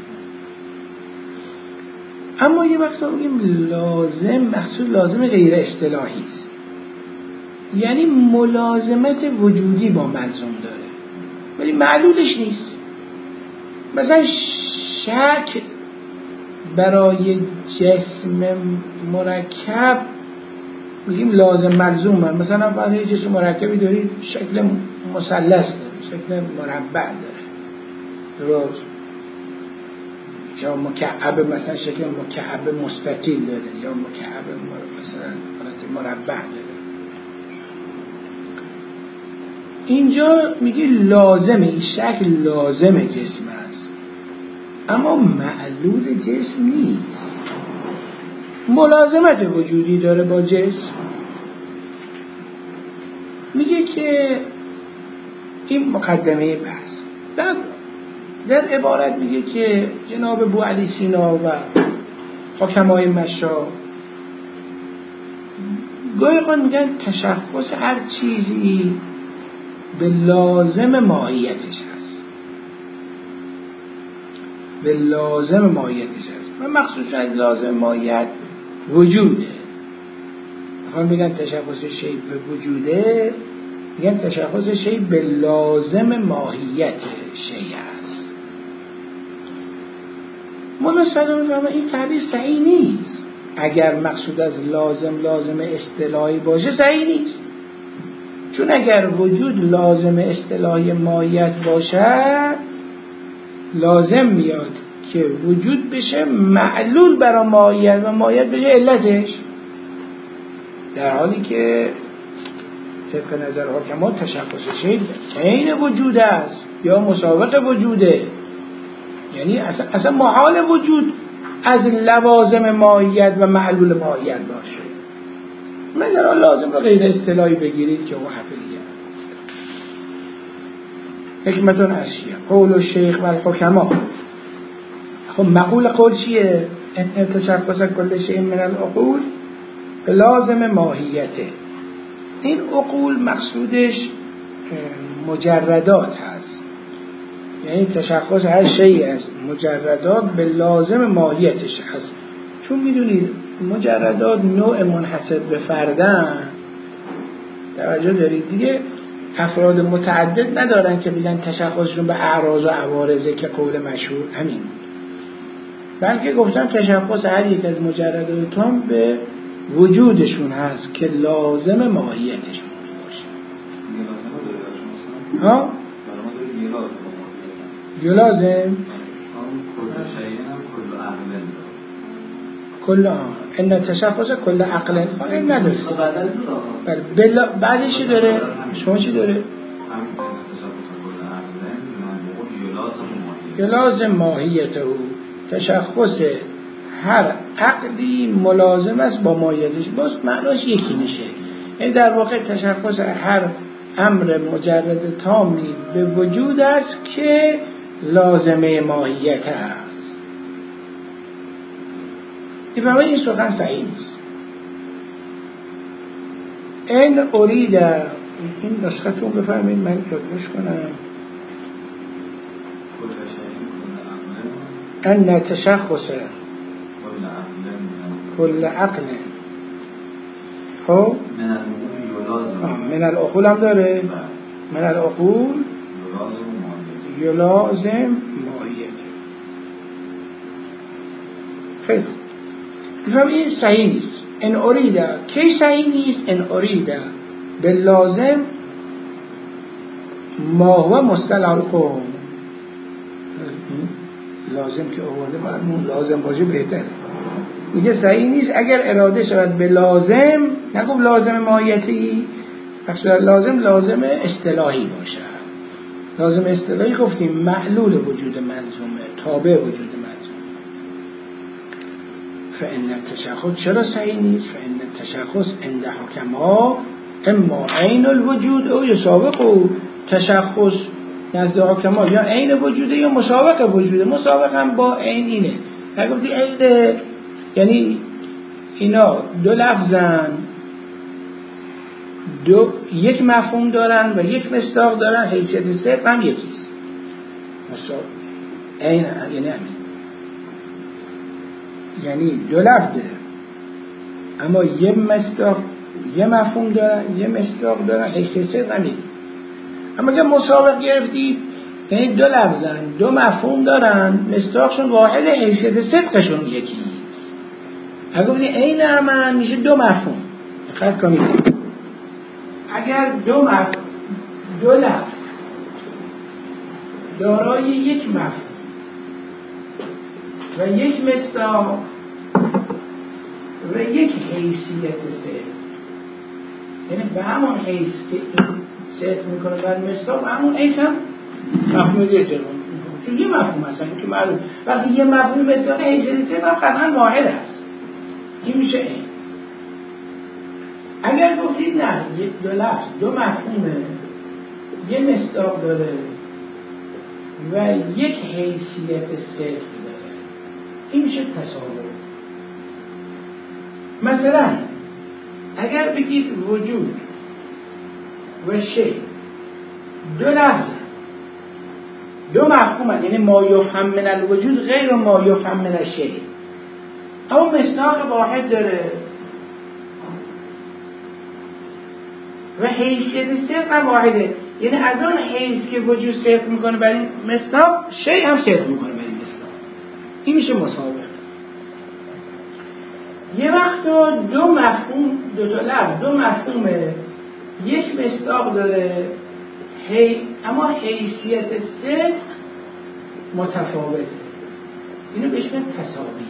اما یه وقت بگیم لازم مقصود لازم غیر اصطلاحی است، یعنی ملازمت وجودی با ملزوم داره ولی معلولش نیست. مثلا شک برای جسم مرکب میگیم لازم ملزومه. مثلا برای جسم مرکبی دارید شکل مثلث داره، شکل مربع داره، درست، یا مکعب مثلا شکل مکعب مستطیل داره یا مکعب مثلا حالت مربع داره. اینجا میگه لازمه، این شکل لازم جسم است اما معلول جسم نیست، ملازمت وجودی داره با جسم. میگه که این مقدمه بحث. در عبارت میگه که جناب بو علی سینا و حکمای مشا گاهی اوقات میگن تشخص هر چیزی به لازم ماهیتش هست، به لازم ماهیتش هست و مخصوصا لازم ماهیت وجوده. میخوان بگن تشخص شیء به وجوده، میگن تشخص شیء به لازم ماهیت شیء است. مولا صدرا میفرماید این تعبیر صحیح نیست. اگر مقصود از لازم اصطلاحی باشه صحیح نیست، چون اگر وجود لازم اصطلاحی ماهیت باشه لازم میاد که وجود بشه معلول برای ماهیت و ماهیت بشه علتش، در حالی که طبق نظر حکما تشخص شیء عین وجود است یا مسابق وجوده، یعنی اصلا محال وجود از لوازم ماهیت و معلول ماهیت باشه. مگر لازم رو غیر اصطلاحی بگیرید که اون حفلیه است. حکمتون عرشیه قول الشیخ و الحکما. خب مقول قول چیه؟ ان تشخص کل شیء من العقول به لازم ماهیته. این عقول مقصودش مجردات هست، یعنی تشخص هر شیء است مجردات به لازم ماهیتش هست. چون میدونید مجردات نوع منحصر به فردن، توجه دارید دیگه، افراد متعدد ندارن که بگن تشخصشون به اعراض و عوارضه که قول مشهور همین، بلکه گفتن تشخص هر یک از مجردات تام به وجودشون هست که لازم ماهیتشون باشه. ها؟ یه لازم کل این تشخص کل عقل این نداره. بعدش چی داره؟ شما چی داره؟ یه لازم ماهیت او، تشخص هر عقلی ملازم است با ماهیتش، باز معناش یکی میشه. این در واقع تشخص هر امر مجرد تامی به وجود است که لازمه ماهیت است. این سخن صحیح نیست. این ارید، این نسختون بفرمایید من یادداشت کنم. ان تشخص کل عقل خب من العقول هم داره، من العقول یلازم ماهیت. خیلی بفهم این صحیح نیست. ان اریده کی صحیح نیست؟ ان اریده به لازم ما هو مصطلح القوم، لازم که آورده برمون لازم باشه بهتره. میگه صحیح نیست اگر اراده شود به لازم، نگم لازم ماهیتی، اصلا لازم اصطلاحی باشه. لازم اصطلاحی گفتیم معلول وجود منظومه، تابع وجود منظومه. فإن التشخص چرا صحیح نیست؟ فإن التشخص عند حکما اما عین الوجود او یسابق او، تشخص نزد حکما یا عین وجوده یا مسابق وجوده. مسابق هم با عین اینه. اگه گفتی عین یعنی اینا دو لفظن، یک مفهوم دارن و یک مصداق دارن، حیثیت صدق هم یکیست. عین یعنی همین، یعنی دو لفظه اما یه مصداق، یه مفهوم دارن، یه مصداق دارن، حیثیت صدق هم یکیست. اما اگه مسابق گرفتید یعنی دو لفظن، دو مفهوم دارن، مصداقشون واحد، حیثیت صدقشون یکیست. اگه بودی عین عمل میشه دو مفهوم. دقت کنید، اگر دو لفظ دارای یک مفهوم و یک مصداق و یک حیثیت صدق، یعنی به همون حیث که این صدق میکنه بر مصداق، به همون حیث هم مفهوم دیگه صدق میکنه، چون یه مفهوم هستن که معلوم وقتی یه مفهوم مصداق حیثیت صدق هم قطعا واحد هست، این میشه این. اگر گفتید نه دو لفظ دو مفهومه، یه مصداق داره و یک حیثیت صدق داره، این میشه تصاور. مثلا اگر بگید وجود و شی دو لفظ دو مفهومه، یعنی ما یفهم من الوجود غیر ما یفهم من الشی، اما مصداق واحد داره و حیثیت صدق هم واحده، یعنی از آن حیث که وجود صدق میکنه برای این مصداق، شی هم صدق میکنه برای این مصداق، این میشه مسابقه. یه وقت دو مفهوم، دو تا لفظ دو مفهومه، یک مصداق داره اما حیثیت صدق متفاوته، اینو بهش میگن تساوی.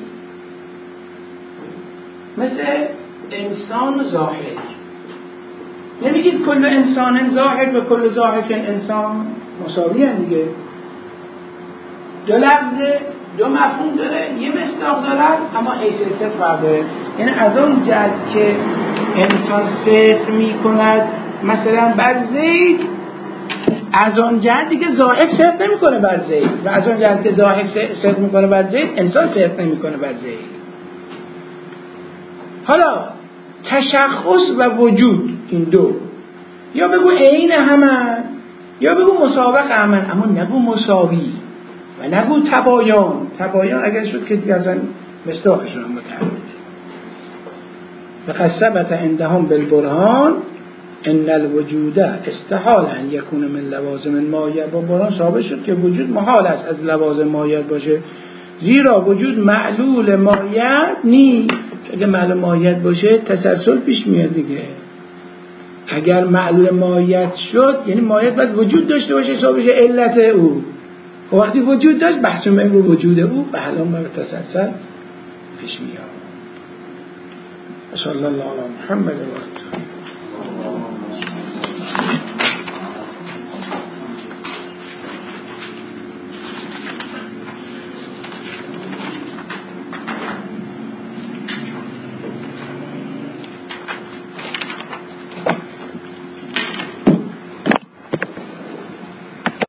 مثل انسان ظاهر، نمیگید کل انسان ظاهر و کل ظاهر انسان مساوی هم دیگه. دو لفظ دو مفهوم داره، یه مصداق داره اما حیثیت صدق فرقه، یعنی از اون جهت که انسان صدق میکند مثلا بر زید، از اون جهت دیگه ظاهر صدق نمیکنه بر زید، و از اون جهت که ظاهر صدق میکنه بر زید، انسان صدق نمیکنه بر زید. حالا تشخص و وجود این دو، یا بگو عین همن یا بگو مسابق همن، اما نگو مساوی و نگو تباین. تباین اگر شد که دیگه اصلا مصداقشون هم متعدده. فقد ثبت عندهم بالبرهان ان الوجود استحال ان یکون من لوازم مایت، با قرآن ثابت شد که وجود محال است از لوازم مایت باشه، زیرا وجود معلول مایت نیست. اگه معلول مایت باشه تسلسل پیش میاد دیگه. اگر معلول مایت شد یعنی مایت باید وجود داشته باشه حساب بشه علت او. خب وقتی وجود داشت بحث من رو وجود او به حلام بر تسلسل پیش میاد. صلی الله علی محمد و